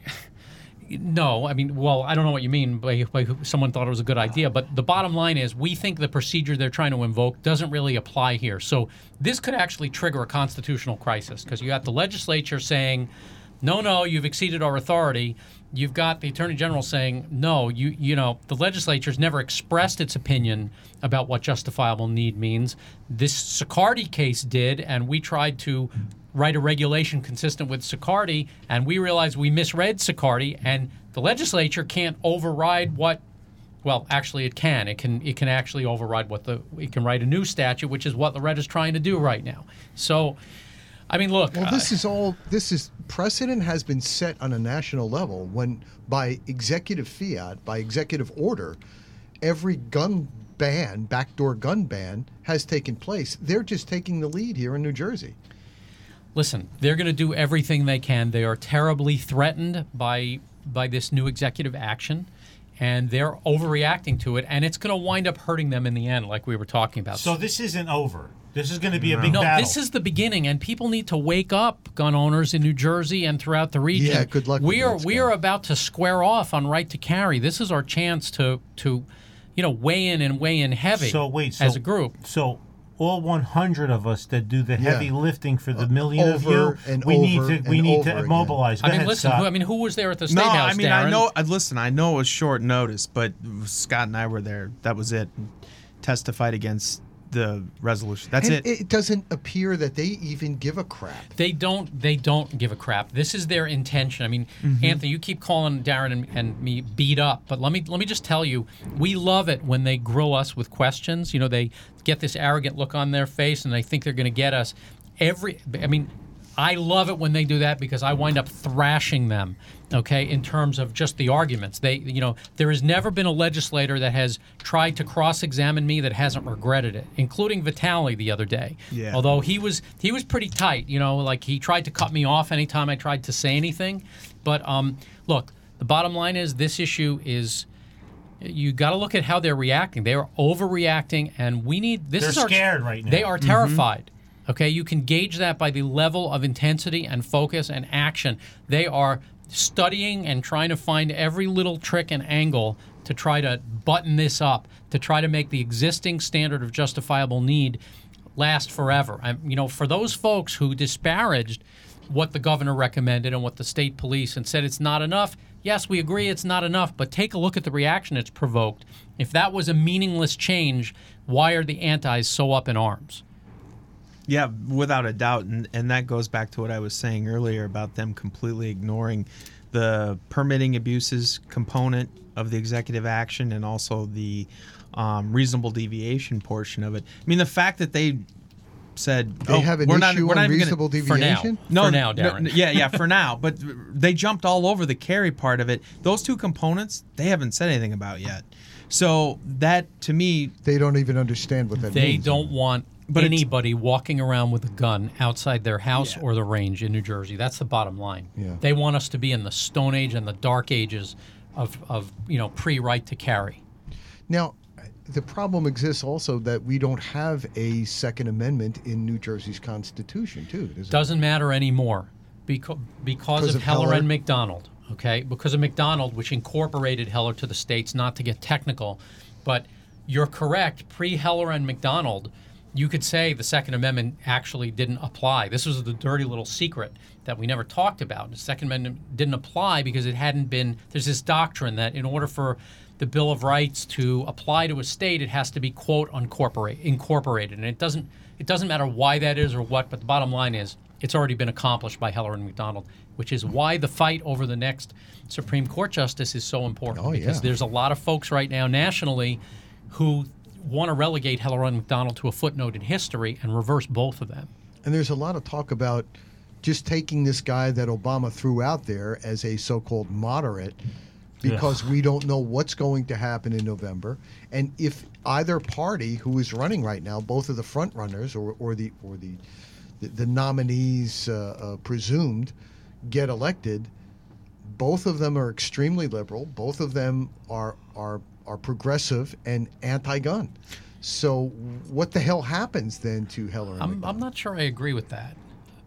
no, I mean, well, I don't know what you mean by, by who- someone thought it was a good idea, but the bottom line is we think the procedure they're trying to invoke doesn't really apply here. So this could actually trigger a constitutional crisis because you got the legislature saying, no, no, you've exceeded our authority. You've got the Attorney General saying, no, you you know, the legislature's never expressed its opinion about what justifiable need means. This Sicardi case did, and we tried to write a regulation consistent with Sicardi, and we realized we misread Sicardi, and the legislature can't override what, well, actually it can. It can it can actually override what the, it can write a new statute, which is what Loretta's trying to do right now. So, I mean, look. Well, this uh, is all. This is precedent has been set on a national level when, by executive fiat, by executive order, every gun ban, backdoor gun ban, has taken place. They're just taking the lead here in New Jersey. Listen, they're going to do everything they can. They are terribly threatened by by this new executive action, and they're overreacting to it, and it's going to wind up hurting them in the end, like we were talking about. So this isn't over. This is going to be a big no, battle. this is the beginning, and people need to wake up, gun owners in New Jersey and throughout the region. Yeah, good luck with We are that, we Scott. are about to square off on right to carry. This is our chance to to, you know, weigh in and weigh in heavy. So wait, so, as a group. So all one hundred of us that do the heavy Yeah. lifting for the million of you, over and we over need to we and need over to again. mobilize. Go I mean, ahead, listen. Scott. Who, I mean, who was there at the state No, house? I mean, Darren? I know. uh, Listen, I know it was short notice, but Scott and I were there. That was it. Testified against the resolution. That's and it. It doesn't appear that they even give a crap. They don't. They don't give a crap. This is their intention. I mean, Mm-hmm. Anthony, you keep calling Darren and, and me beat up, but let me let me just tell you, we love it when they grill us with questions. You know, they get this arrogant look on their face, and they think they're going to get us. Every, I mean, I love it when they do that because I wind up thrashing them. Okay, in terms of just the arguments, they, you know, there has never been a legislator that has tried to cross-examine me that hasn't regretted it, including Vitale the other day. Yeah. Although he was he was pretty tight, you know, like he tried to cut me off anytime I tried to say anything. But um, look, the bottom line is this issue is. You got to look at how they're reacting. They are overreacting, and we need. This They're is our, scared right now. They are terrified. Okay, you can gauge that by the level of intensity and focus and action. They are studying and trying to find every little trick and angle to try to button this up, to try to make the existing standard of justifiable need last forever. I, you know, for those folks who disparaged what the governor recommended and what the state police and said it's not enough, yes, we agree it's not enough, but take a look at the reaction it's provoked. If that was a meaningless change, why are the antis so up in arms? Yeah, without a doubt, and and that goes back to what I was saying earlier about them completely ignoring the permitting abuses component of the executive action and also the um, reasonable deviation portion of it. I mean, the fact that they said They oh, have an we're issue not, we're on not even reasonable gonna, deviation? For now. No, For now, no, Darren. yeah, yeah, for now. But they jumped all over the carry part of it. Those two components, they haven't said anything about yet. So that, to me, They don't even understand what that They means. don't want But it's- anybody walking around with a gun outside their house Yeah. or the range in New Jersey. That's the bottom line. Yeah. They want us to be in the Stone Age and the Dark Ages of, of you know, pre-right to carry. Now, the problem exists also that we don't have a Second Amendment in New Jersey's Constitution, too. Does it? Doesn't matter anymore because, because Because of, of Heller, Heller? and McDonald. Okay, because of McDonald, which incorporated Heller to the states, not to get technical, but you're correct. Pre-Heller and McDonald, you could say the Second Amendment actually didn't apply. This was the dirty little secret that we never talked about. The Second Amendment didn't apply because it hadn't been. There's this doctrine that in order for the Bill of Rights to apply to a state, it has to be quote incorporate incorporated, and it doesn't. It doesn't matter why that is or what. But the bottom line is, it's already been accomplished by Heller and McDonald, which is why the fight over the next Supreme Court justice is so important. Oh, because yeah. there's a lot of folks right now nationally who want to relegate Heller and McDonald to a footnote in history and reverse both of them. And there's a lot of talk about just taking this guy that Obama threw out there as a so-called moderate because we don't know what's going to happen in November. And if either party who is running right now, both of the front runners or, or the or the the, the nominees uh, uh, presumed get elected, both of them are extremely liberal. Both of them are are are progressive and anti-gun. So what the hell happens then to Heller and I'm, McDonald? I'm not sure I agree with that.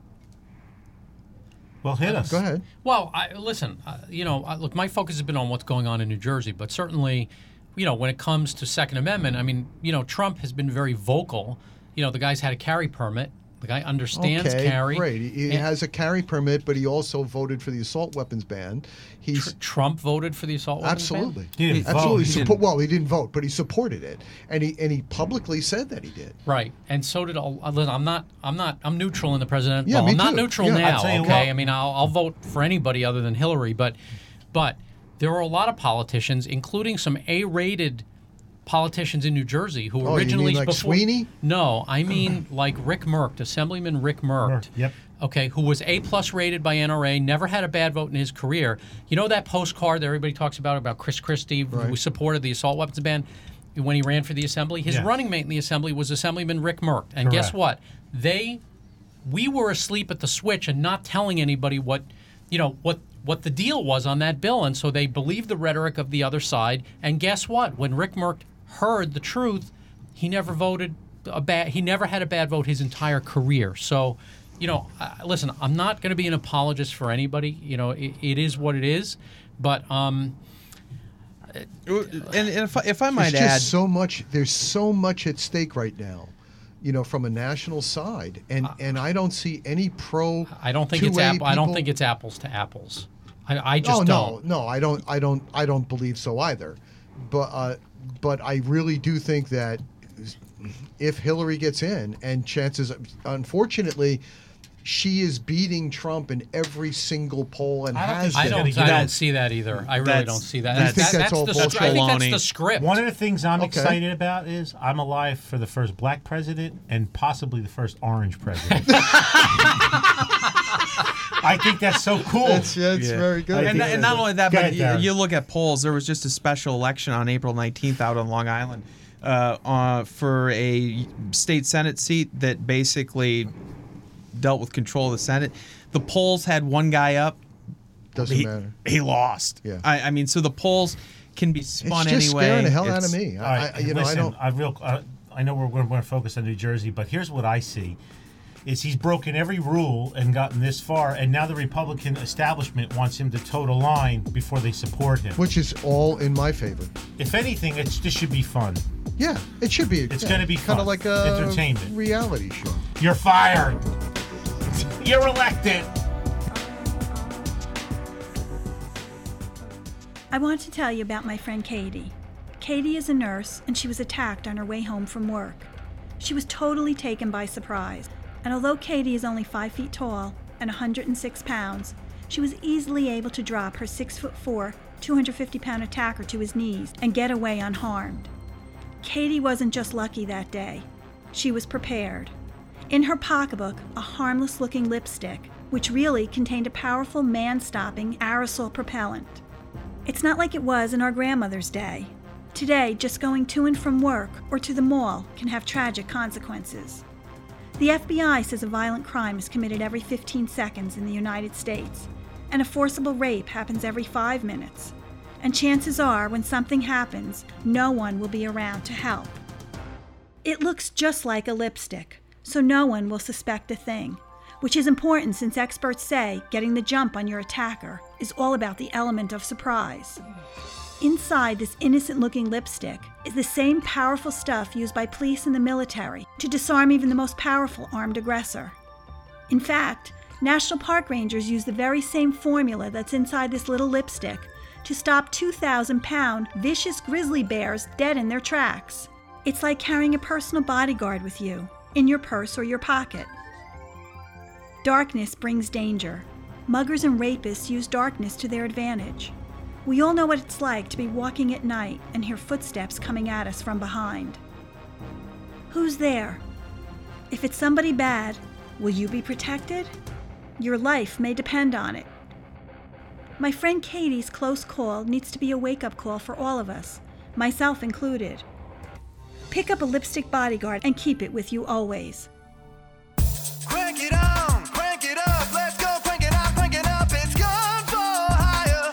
Well, hit us. Go ahead. Well, I, listen, uh, you know, uh, look, my focus has been on what's going on in New Jersey, but certainly, you know, when it comes to Second Amendment, I mean, you know, Trump has been very vocal. You know, the guy's had a carry permit. The guy understands okay, carry. Great. He And has a carry permit, but he also voted for the assault weapons ban. He's Tr- Trump voted for the assault weapons ban? absolutely, He didn't vote. absolutely. He suppo- didn't. Well, he didn't vote, but he supported it, and he and he publicly said that he did. Right, and so did. all- uh, listen, I'm not. I'm not. I'm neutral in the president. Yeah, well, me I'm not too. neutral Yeah. now. I'll tell you Okay, what. I mean, I'll, I'll vote for anybody other than Hillary, but, but there are a lot of politicians, including some A-rated politicians in New Jersey who Oh, you originally mean like before, Sweeney? No, I mean like Rick Merkt, Assemblyman Rick Merkt. Yep. Okay, who was A plus rated by N R A, never had a bad vote in his career. You know that postcard that everybody talks about about Chris Christie, who Right. supported the assault weapons ban when he ran for the assembly? His Yes. running mate in the assembly was Assemblyman Rick Merkt. And guess Correct. what? They, we were asleep at the switch and not telling anybody what, you know, what what the deal was on that bill, and so they believed the rhetoric of the other side. And guess what? When Rick Merkt heard the truth, he never voted a bad. He never had a bad vote his entire career. So, you know, uh, listen, I'm not going to be an apologist for anybody. You know, it, it is what it is. But um, and, and if I, if I might There's add, just so much. There's so much at stake right now, you know, from a national side, and and I don't see any pro. I don't think two it's A app- I don't people- think it's apples to apples. I, I just oh don't. no, no, I don't, I don't, I don't believe so either. But uh, but I really do think that if Hillary gets in, and chances, unfortunately, she is beating Trump in every single poll and I don't has think I been. don't. I don't see that either. I really That's- don't see that. that's- You think that's all the, bullshit? I think that's Baloney. the script. One of the things I'm Okay. excited about is I'm alive for the first black president and possibly the first orange president. I think that's so cool. That's, that's Yeah. very good. And, and not only that, Go but ahead, you, Darren. you look at polls. There was just a special election on April nineteenth out on Long Island uh, uh, for a state Senate seat that basically dealt with control of the Senate. The polls had one guy up. Doesn't he, matter. He lost. Yeah. I, I mean, so the polls can be spun It's just anyway. scaring the hell out It's- of me. All right, I, I- you know, listen, I don't. I real, uh, I know we're going to focus on New Jersey, but here's what I see: is he's broken every rule and gotten this far, and now the Republican establishment wants him to toe the line before they support him. Which is all in my favor. If anything, it's this should be fun. Yeah, it should be. It's yeah, gonna be kind fun. of like a Entertainment. reality show. You're fired. You're elected. I want to tell you about my friend Katie. Katie is a nurse, and she was attacked on her way home from work. She was totally taken by surprise, and although Katie is only five feet tall and one hundred six pounds, she was easily able to drop her six foot four, two hundred fifty pound attacker to his knees and get away unharmed. Katie wasn't just lucky that day. She was prepared. In her pocketbook, a harmless-looking lipstick, which really contained a powerful man-stopping aerosol propellant. It's not like it was in our grandmother's day. Today, just going to and from work or to the mall can have tragic consequences. The F B I says a violent crime is committed every fifteen seconds in the United States, and a forcible rape happens every five minutes. And chances are, when something happens, no one will be around to help. It looks just like a lipstick, so no one will suspect a thing, which is important since experts say getting the jump on your attacker is all about the element of surprise. Inside this innocent-looking lipstick is the same powerful stuff used by police and the military to disarm even the most powerful armed aggressor. In fact, National Park Rangers use the very same formula that's inside this little lipstick to stop two thousand pound vicious grizzly bears dead in their tracks. It's like carrying a personal bodyguard with you, in your purse or your pocket. Darkness brings danger. Muggers and rapists use darkness to their advantage. We all know what it's like to be walking at night and hear footsteps coming at us from behind. Who's there? If it's somebody bad, will you be protected? Your life may depend on it. My friend Katie's close call needs to be a wake-up call for all of us, myself included. Pick up a lipstick bodyguard and keep it with you always. Crank it on, crank it up, let's go, crank it up, crank it up, it's Gun for Hire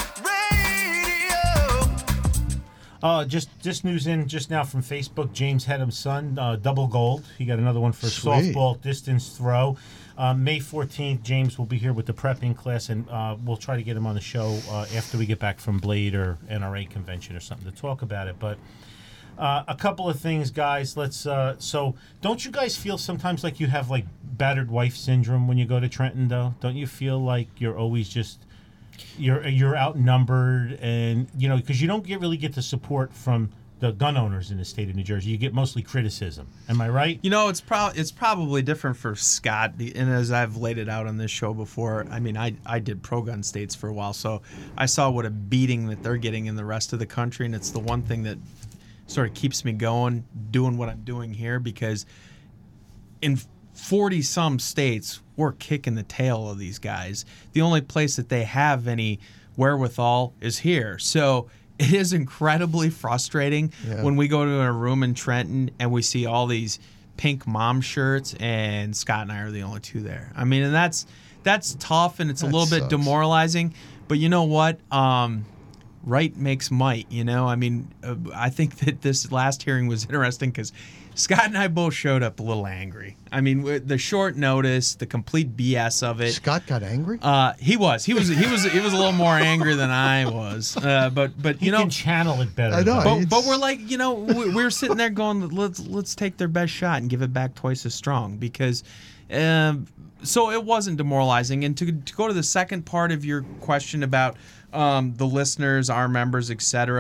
Radio. Uh, just just news in just now from Facebook. James Hedham's son, uh, double gold. He got another one for Sweet. softball distance throw. Uh, May fourteenth, James will be here with the prepping class, and uh, we'll try to get him on the show uh, after we get back from Blade or N R A convention or something to talk about it. But uh, a couple of things, guys. Let's. Uh, so, don't you guys feel sometimes like you have like battered wife syndrome when you go to Trenton, though? Don't you feel like you're always just you're you're outnumbered, and you know, because you don't get really get the support from the gun owners in the state of New Jersey. You get mostly criticism. Am I right? You know, it's pro- it's probably different for Scott, the- and as I've laid it out on this show before, I mean, I I did pro-gun states for a while, so I saw what a beating that they're getting in the rest of the country, and it's the one thing that sort of keeps me going, doing what I'm doing here, because in forty-some states, we're kicking the tail of these guys. The only place that they have any wherewithal is here. So it is incredibly frustrating Yeah. when we go to a room in Trenton and we see all these pink mom shirts, and Scott and I are the only two there. I mean, and that's that's tough, and it's a That little bit sucks. demoralizing. But you know what? Um, right makes might. You know, I mean, uh, I think that this last hearing was interesting because Scott and I both showed up a little angry. I mean, with the short notice, the complete B S of it. Scott got angry? Uh, he was. He was. He was. He was a little more angry than I was. Uh, but but You you know, can channel it better. I know. though. but, but It's- we're like, you know, we- we're sitting there going, let's let's take their best shot and give it back twice as strong, because um, so it wasn't demoralizing. And to, to go to the second part of your question about um, the listeners, our members, et cetera,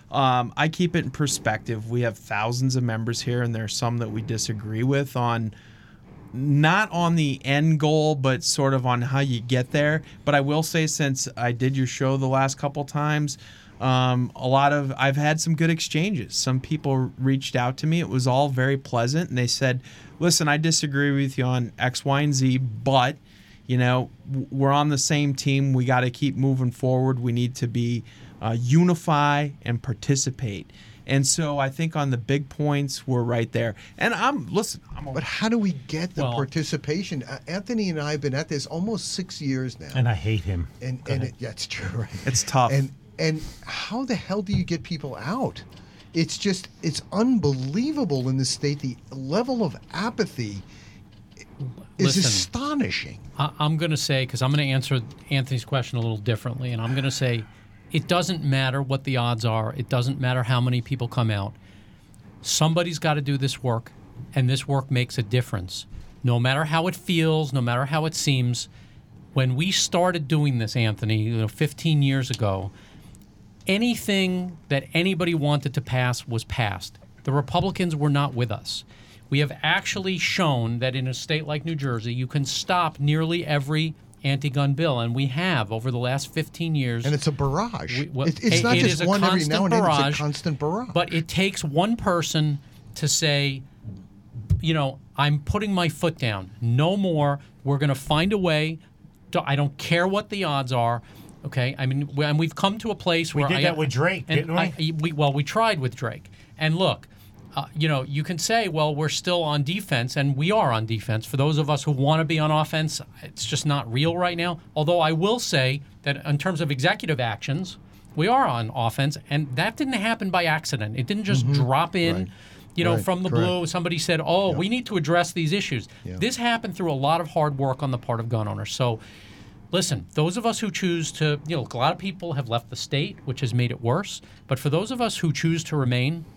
um, I keep it in perspective. We have thousands of members here, and there are some that we disagree with on not on the end goal, but sort of on how you get there. But I will say, since I did your show the last couple times, um, a lot of I've had some good exchanges. Some people reached out to me. It was all very pleasant, and they said, listen, I disagree with you on X, Y, and Z, but you know, we're on the same team. We got to keep moving forward. We need to be uh, unify and participate. And so I think on the big points, we're right there. And I'm, listen, I'm a, But how do we get the Well- participation? Uh, Anthony and I have been at this almost six years now. And I hate him. and Go and ahead. it, yeah, it's true, right? It's tough. And and how the hell do you get people out? It's just it's unbelievable in this state. The level of apathy is Listen. astonishing. I, I'm going to say, because I'm going to answer Anthony's question a little differently, and I'm going to say it doesn't matter what the odds are. It doesn't matter how many people come out. Somebody's got to do this work, and this work makes a difference. No matter how it feels, no matter how it seems, when we started doing this, Anthony, you know, fifteen years ago, anything that anybody wanted to pass was passed. The Republicans were not with us. We have actually shown that in a state like New Jersey, you can stop nearly every anti-gun bill, and we have over the last fifteen years. And it's a barrage. We- well, It- it's it- not it just is a one every constant now and then. It's barrage, a constant barrage. But it takes one person to say, you know, I'm putting my foot down. No more. We're going to find a way. To, I don't care what the odds are. Okay. I mean, we, and we've come to a place We where did I, that with Drake, and didn't we? I, we? Well, we tried with Drake. And look, uh, you know, you can say, well, we're still on defense, and we are on defense. For those of us who want to be on offense, it's just not real right now. Although I will say that in terms of executive actions, we are on offense, and that didn't happen by accident. It didn't just drop in. Right. You know, Right. from the Correct. blue, somebody said, oh, Yep. we need to address these issues. Yeah. This happened through a lot of hard work on the part of gun owners. So, listen, those of us who choose to, you know, a lot of people have left the state, which has made it worse. But for those of us who choose to remain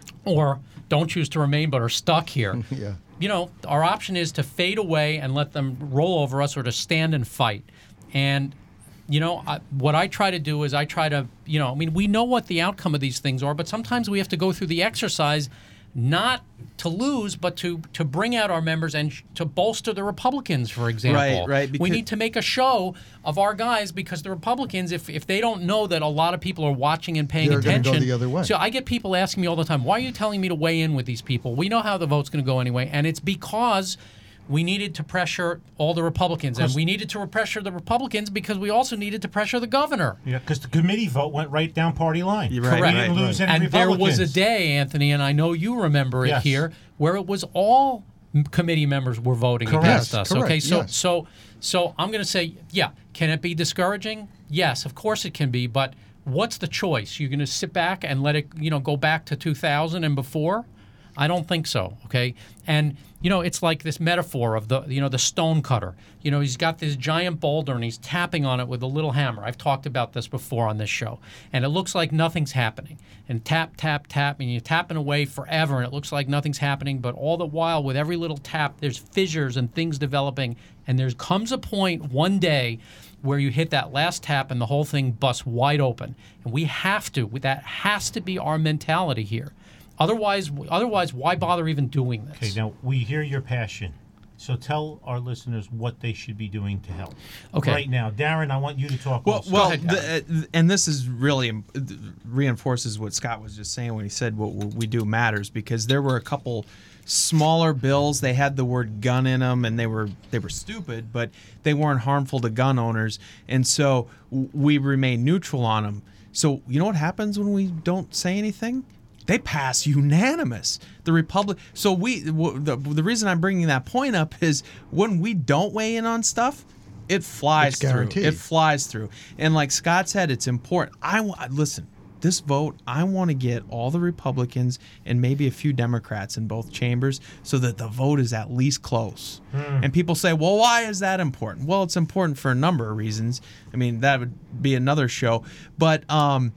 or don't choose to remain but are stuck here, Yeah. you know, our option is to fade away and let them roll over us or to stand and fight. And, you know, I, what I try to do is I try to, you know, I mean, we know what the outcome of these things are, but sometimes we have to go through the exercise not to lose, but to, to bring out our members and sh- to bolster the Republicans, for example. Right, right, We because- need to make a show of our guys because the Republicans, if, if they don't know that a lot of people are watching and paying They're gonna attention. go the other way. So I get people asking me all the time, why are you telling me to weigh in with these people? We know how the vote's going to go anyway. And it's because we needed to pressure all the Republicans. And we needed to pressure the Republicans because we also needed to pressure the governor. Yeah, because the committee vote went right down party line. You're right, We Correct. didn't right, lose right. any And there Republicans. was a day, Anthony, and I know you remember it Yes. here, where it was all m- committee members were voting Correct. against Yes, us. correct, Okay, so yes. so so I'm going to say, yeah, can it be discouraging? Yes, of course it can be, but what's the choice? You're going to sit back and let it, you know, go back to two thousand and before? I don't think so, okay? And, you know, it's like this metaphor of the, you know, the stone cutter. You know, he's got this giant boulder and he's tapping on it with a little hammer. I've talked about this before on this show. And it looks like nothing's happening. And tap, tap, tap, and you're tapping away forever and it looks like nothing's happening. But all the while, with every little tap, there's fissures and things developing. And there comes a point one day where you hit that last tap and the whole thing busts wide open. And we have to, that has to be our mentality here. Otherwise, otherwise, why bother even doing this? Okay, now we hear your passion. So tell our listeners what they should be doing to help. Okay. Right now, Darren, I want you to talk. Well, also. well, the, uh, and this is really um, th- reinforces what Scott was just saying when he said what we do matters, because there were a couple smaller bills. They had the word gun in them, and they were they were stupid, but they weren't harmful to gun owners, and so w- we remain neutral on them. So you know what happens when we don't say anything? They pass unanimous. The Republic. So we. W- the, the reason I'm bringing that point up is when we don't weigh in on stuff, it flies It's through. guaranteed. It flies through. And like Scott said, it's important. I wa- listen. This vote, I want to get all the Republicans and maybe a few Democrats in both chambers so that the vote is at least close. And people say, well, why is that important? Well, it's important for a number of reasons. I mean, that would be another show. But um,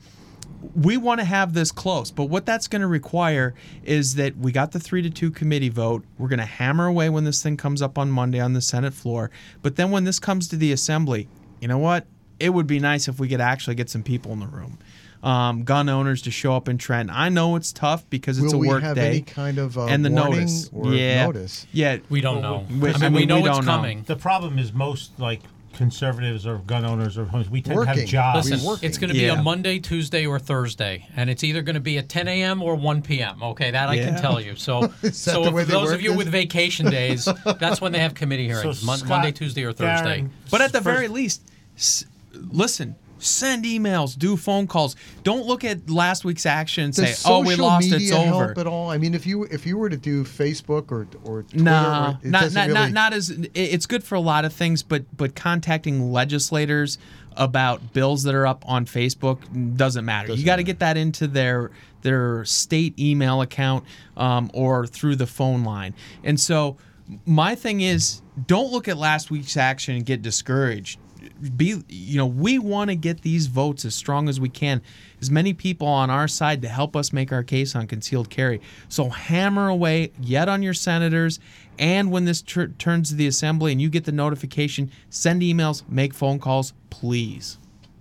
we want to have this close. But what that's going to require is that we got the three to two committee vote. We're going to hammer away when this thing comes up on Monday on the Senate floor. But then when this comes to the Assembly, you know what? It would be nice if we could actually get some people in the room. um, gun owners to show up in Trenton. I know it's tough because it's Will a work we have day. any kind of uh, and the warning notice, or yeah, notice? yeah, We don't know. We- I I mean, we mean, know we it's don't know. coming. The problem is most like conservatives or gun owners or homes, we tend to Working. have jobs. Listen, working. it's going to be Yeah. a Monday, Tuesday, or Thursday, and it's either going to be at ten a.m. or one p.m. Okay, that I can Yeah. tell you. So, Is that so the if way they those work of you this? with vacation days, that's when they have committee hearings: Mon- Scott, Monday, Tuesday, or Thursday. Darren, But at the first- very least, s- listen, send emails, do phone calls. Don't look at last week's action and say, Does "Oh, we social lost. media It's over." help at all? I mean, if you if you were to do Facebook or or Twitter, Nah, or, it not doesn't not, really, not not as it- it's good for a lot of things, but but contacting legislators about bills that are up on Facebook doesn't matter. Doesn't you got to matter. get that into their their state email account um, or through the phone line. And so my thing is, don't look at last week's action and get discouraged. Be you know we want to get these votes as strong as we can, as many people on our side to help us make our case on concealed carry. So hammer away yet on your senators, and when this tur turns to the assembly and you get the notification, send emails, make phone calls, please.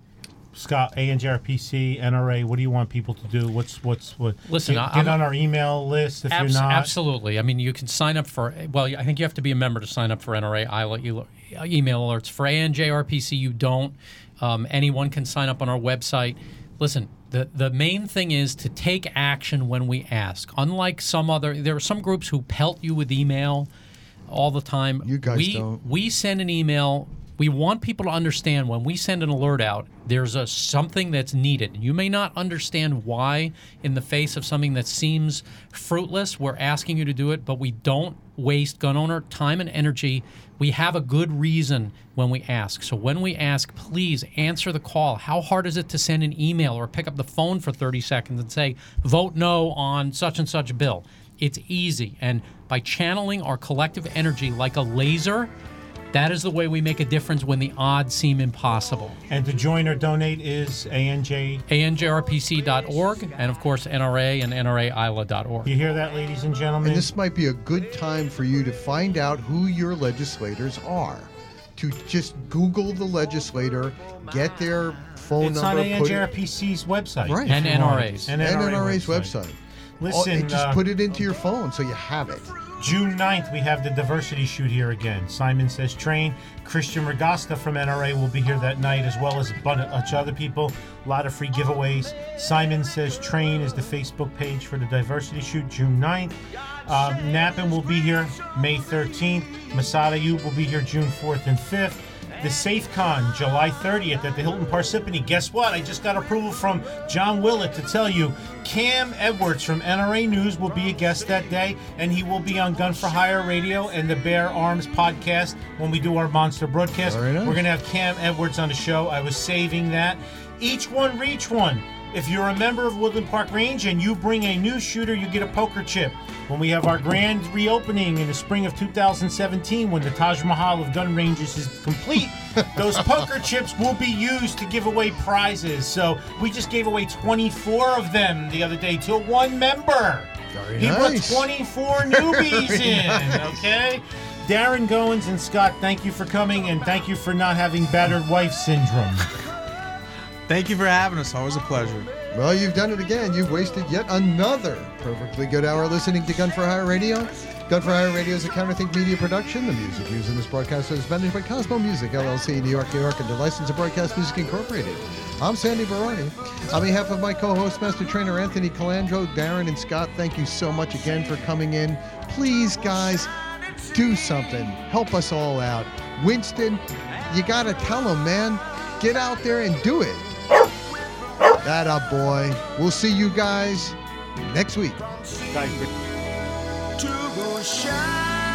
Scott, A N J R P C, N R A, what do you want people to do? What's what's what? Listen, get, I'm- get on our email list if Abs- you're not. Absolutely. I mean, you can sign up for. Well, I think you have to be a member to sign up for N R A I L A email alerts. For A N J R P C, you don't. Um, anyone can sign up on our website. Listen, the the main thing is to take action when we ask. Unlike some other, there are some groups who pelt you with email all the time. You guys we, don't. We send an email. We want people to understand when we send an alert out, there's a something that's needed. You may not understand why in the face of something that seems fruitless, we're asking you to do it, but we don't waste gun owner time and energy. We have a good reason when we ask. So when we ask, please answer the call. How hard is it to send an email or pick up the phone for thirty seconds and say, vote no on such and such bill? It's easy. And by channeling our collective energy like a laser, that is the way we make a difference when the odds seem impossible. And to join or donate is A N J. A N J R P C dot org and, of course, N R A and N R A I L A dot org. You hear that, ladies and gentlemen? And this might be a good time for you to find out who your legislators are. To just Google the legislator, get their phone it's number, on put A N J R it, P C's website. Right. And if you want. N R A's. And and N R A N R A's website. website. Listen, Oh, just uh, put it into your phone so you have it. June ninth, we have the diversity shoot here again. Simon Says Train. Christian Regasta from N R A will be here that night, as well as a bunch of other people. A lot of free giveaways. Simon Says Train is the Facebook page for the diversity shoot, June ninth. Um, Nappin will be here May thirteenth. Masada Youth will be here June fourth and fifth. The SafeCon, July thirtieth at the Hilton Parsippany. Guess what? I just got approval from John Willett to tell you Cam Edwards from N R A News will be a guest that day, and he will be on Gun for Hire Radio and the Bear Arms podcast when we do our monster broadcast. Very nice. We're going to have Cam Edwards on the show. I was saving that. Each one, reach one. If you're a member of Woodland Park Range and you bring a new shooter, you get a poker chip. When we have our grand reopening in the spring of two thousand seventeen, when the Taj Mahal of gun ranges is complete, those poker chips will be used to give away prizes. So we just gave away twenty-four of them the other day to one member. Very he nice. brought twenty-four newbies Very in, nice. okay? Darren Goins and Scott, thank you for coming, and thank you for not having battered wife syndrome. Thank you for having us. Always a pleasure. Well, you've done it again. You've wasted yet another perfectly good hour listening to Gun for Hire Radio. Gun for Hire Radio is a Counterthink Media production. The music used in this broadcast is managed by Cosmo Music, L L C, New York, New York, and the license of Broadcast Music Incorporated. I'm Sandy Baroni. On behalf of my co-host, Master Trainer Anthony Calandro, Darren, and Scott, thank you so much again for coming in. Please, guys, do something. Help us all out. Winston, you got to tell him, man. Get out there and do it. That up, boy. We'll see you guys next week. Guys, To go shine.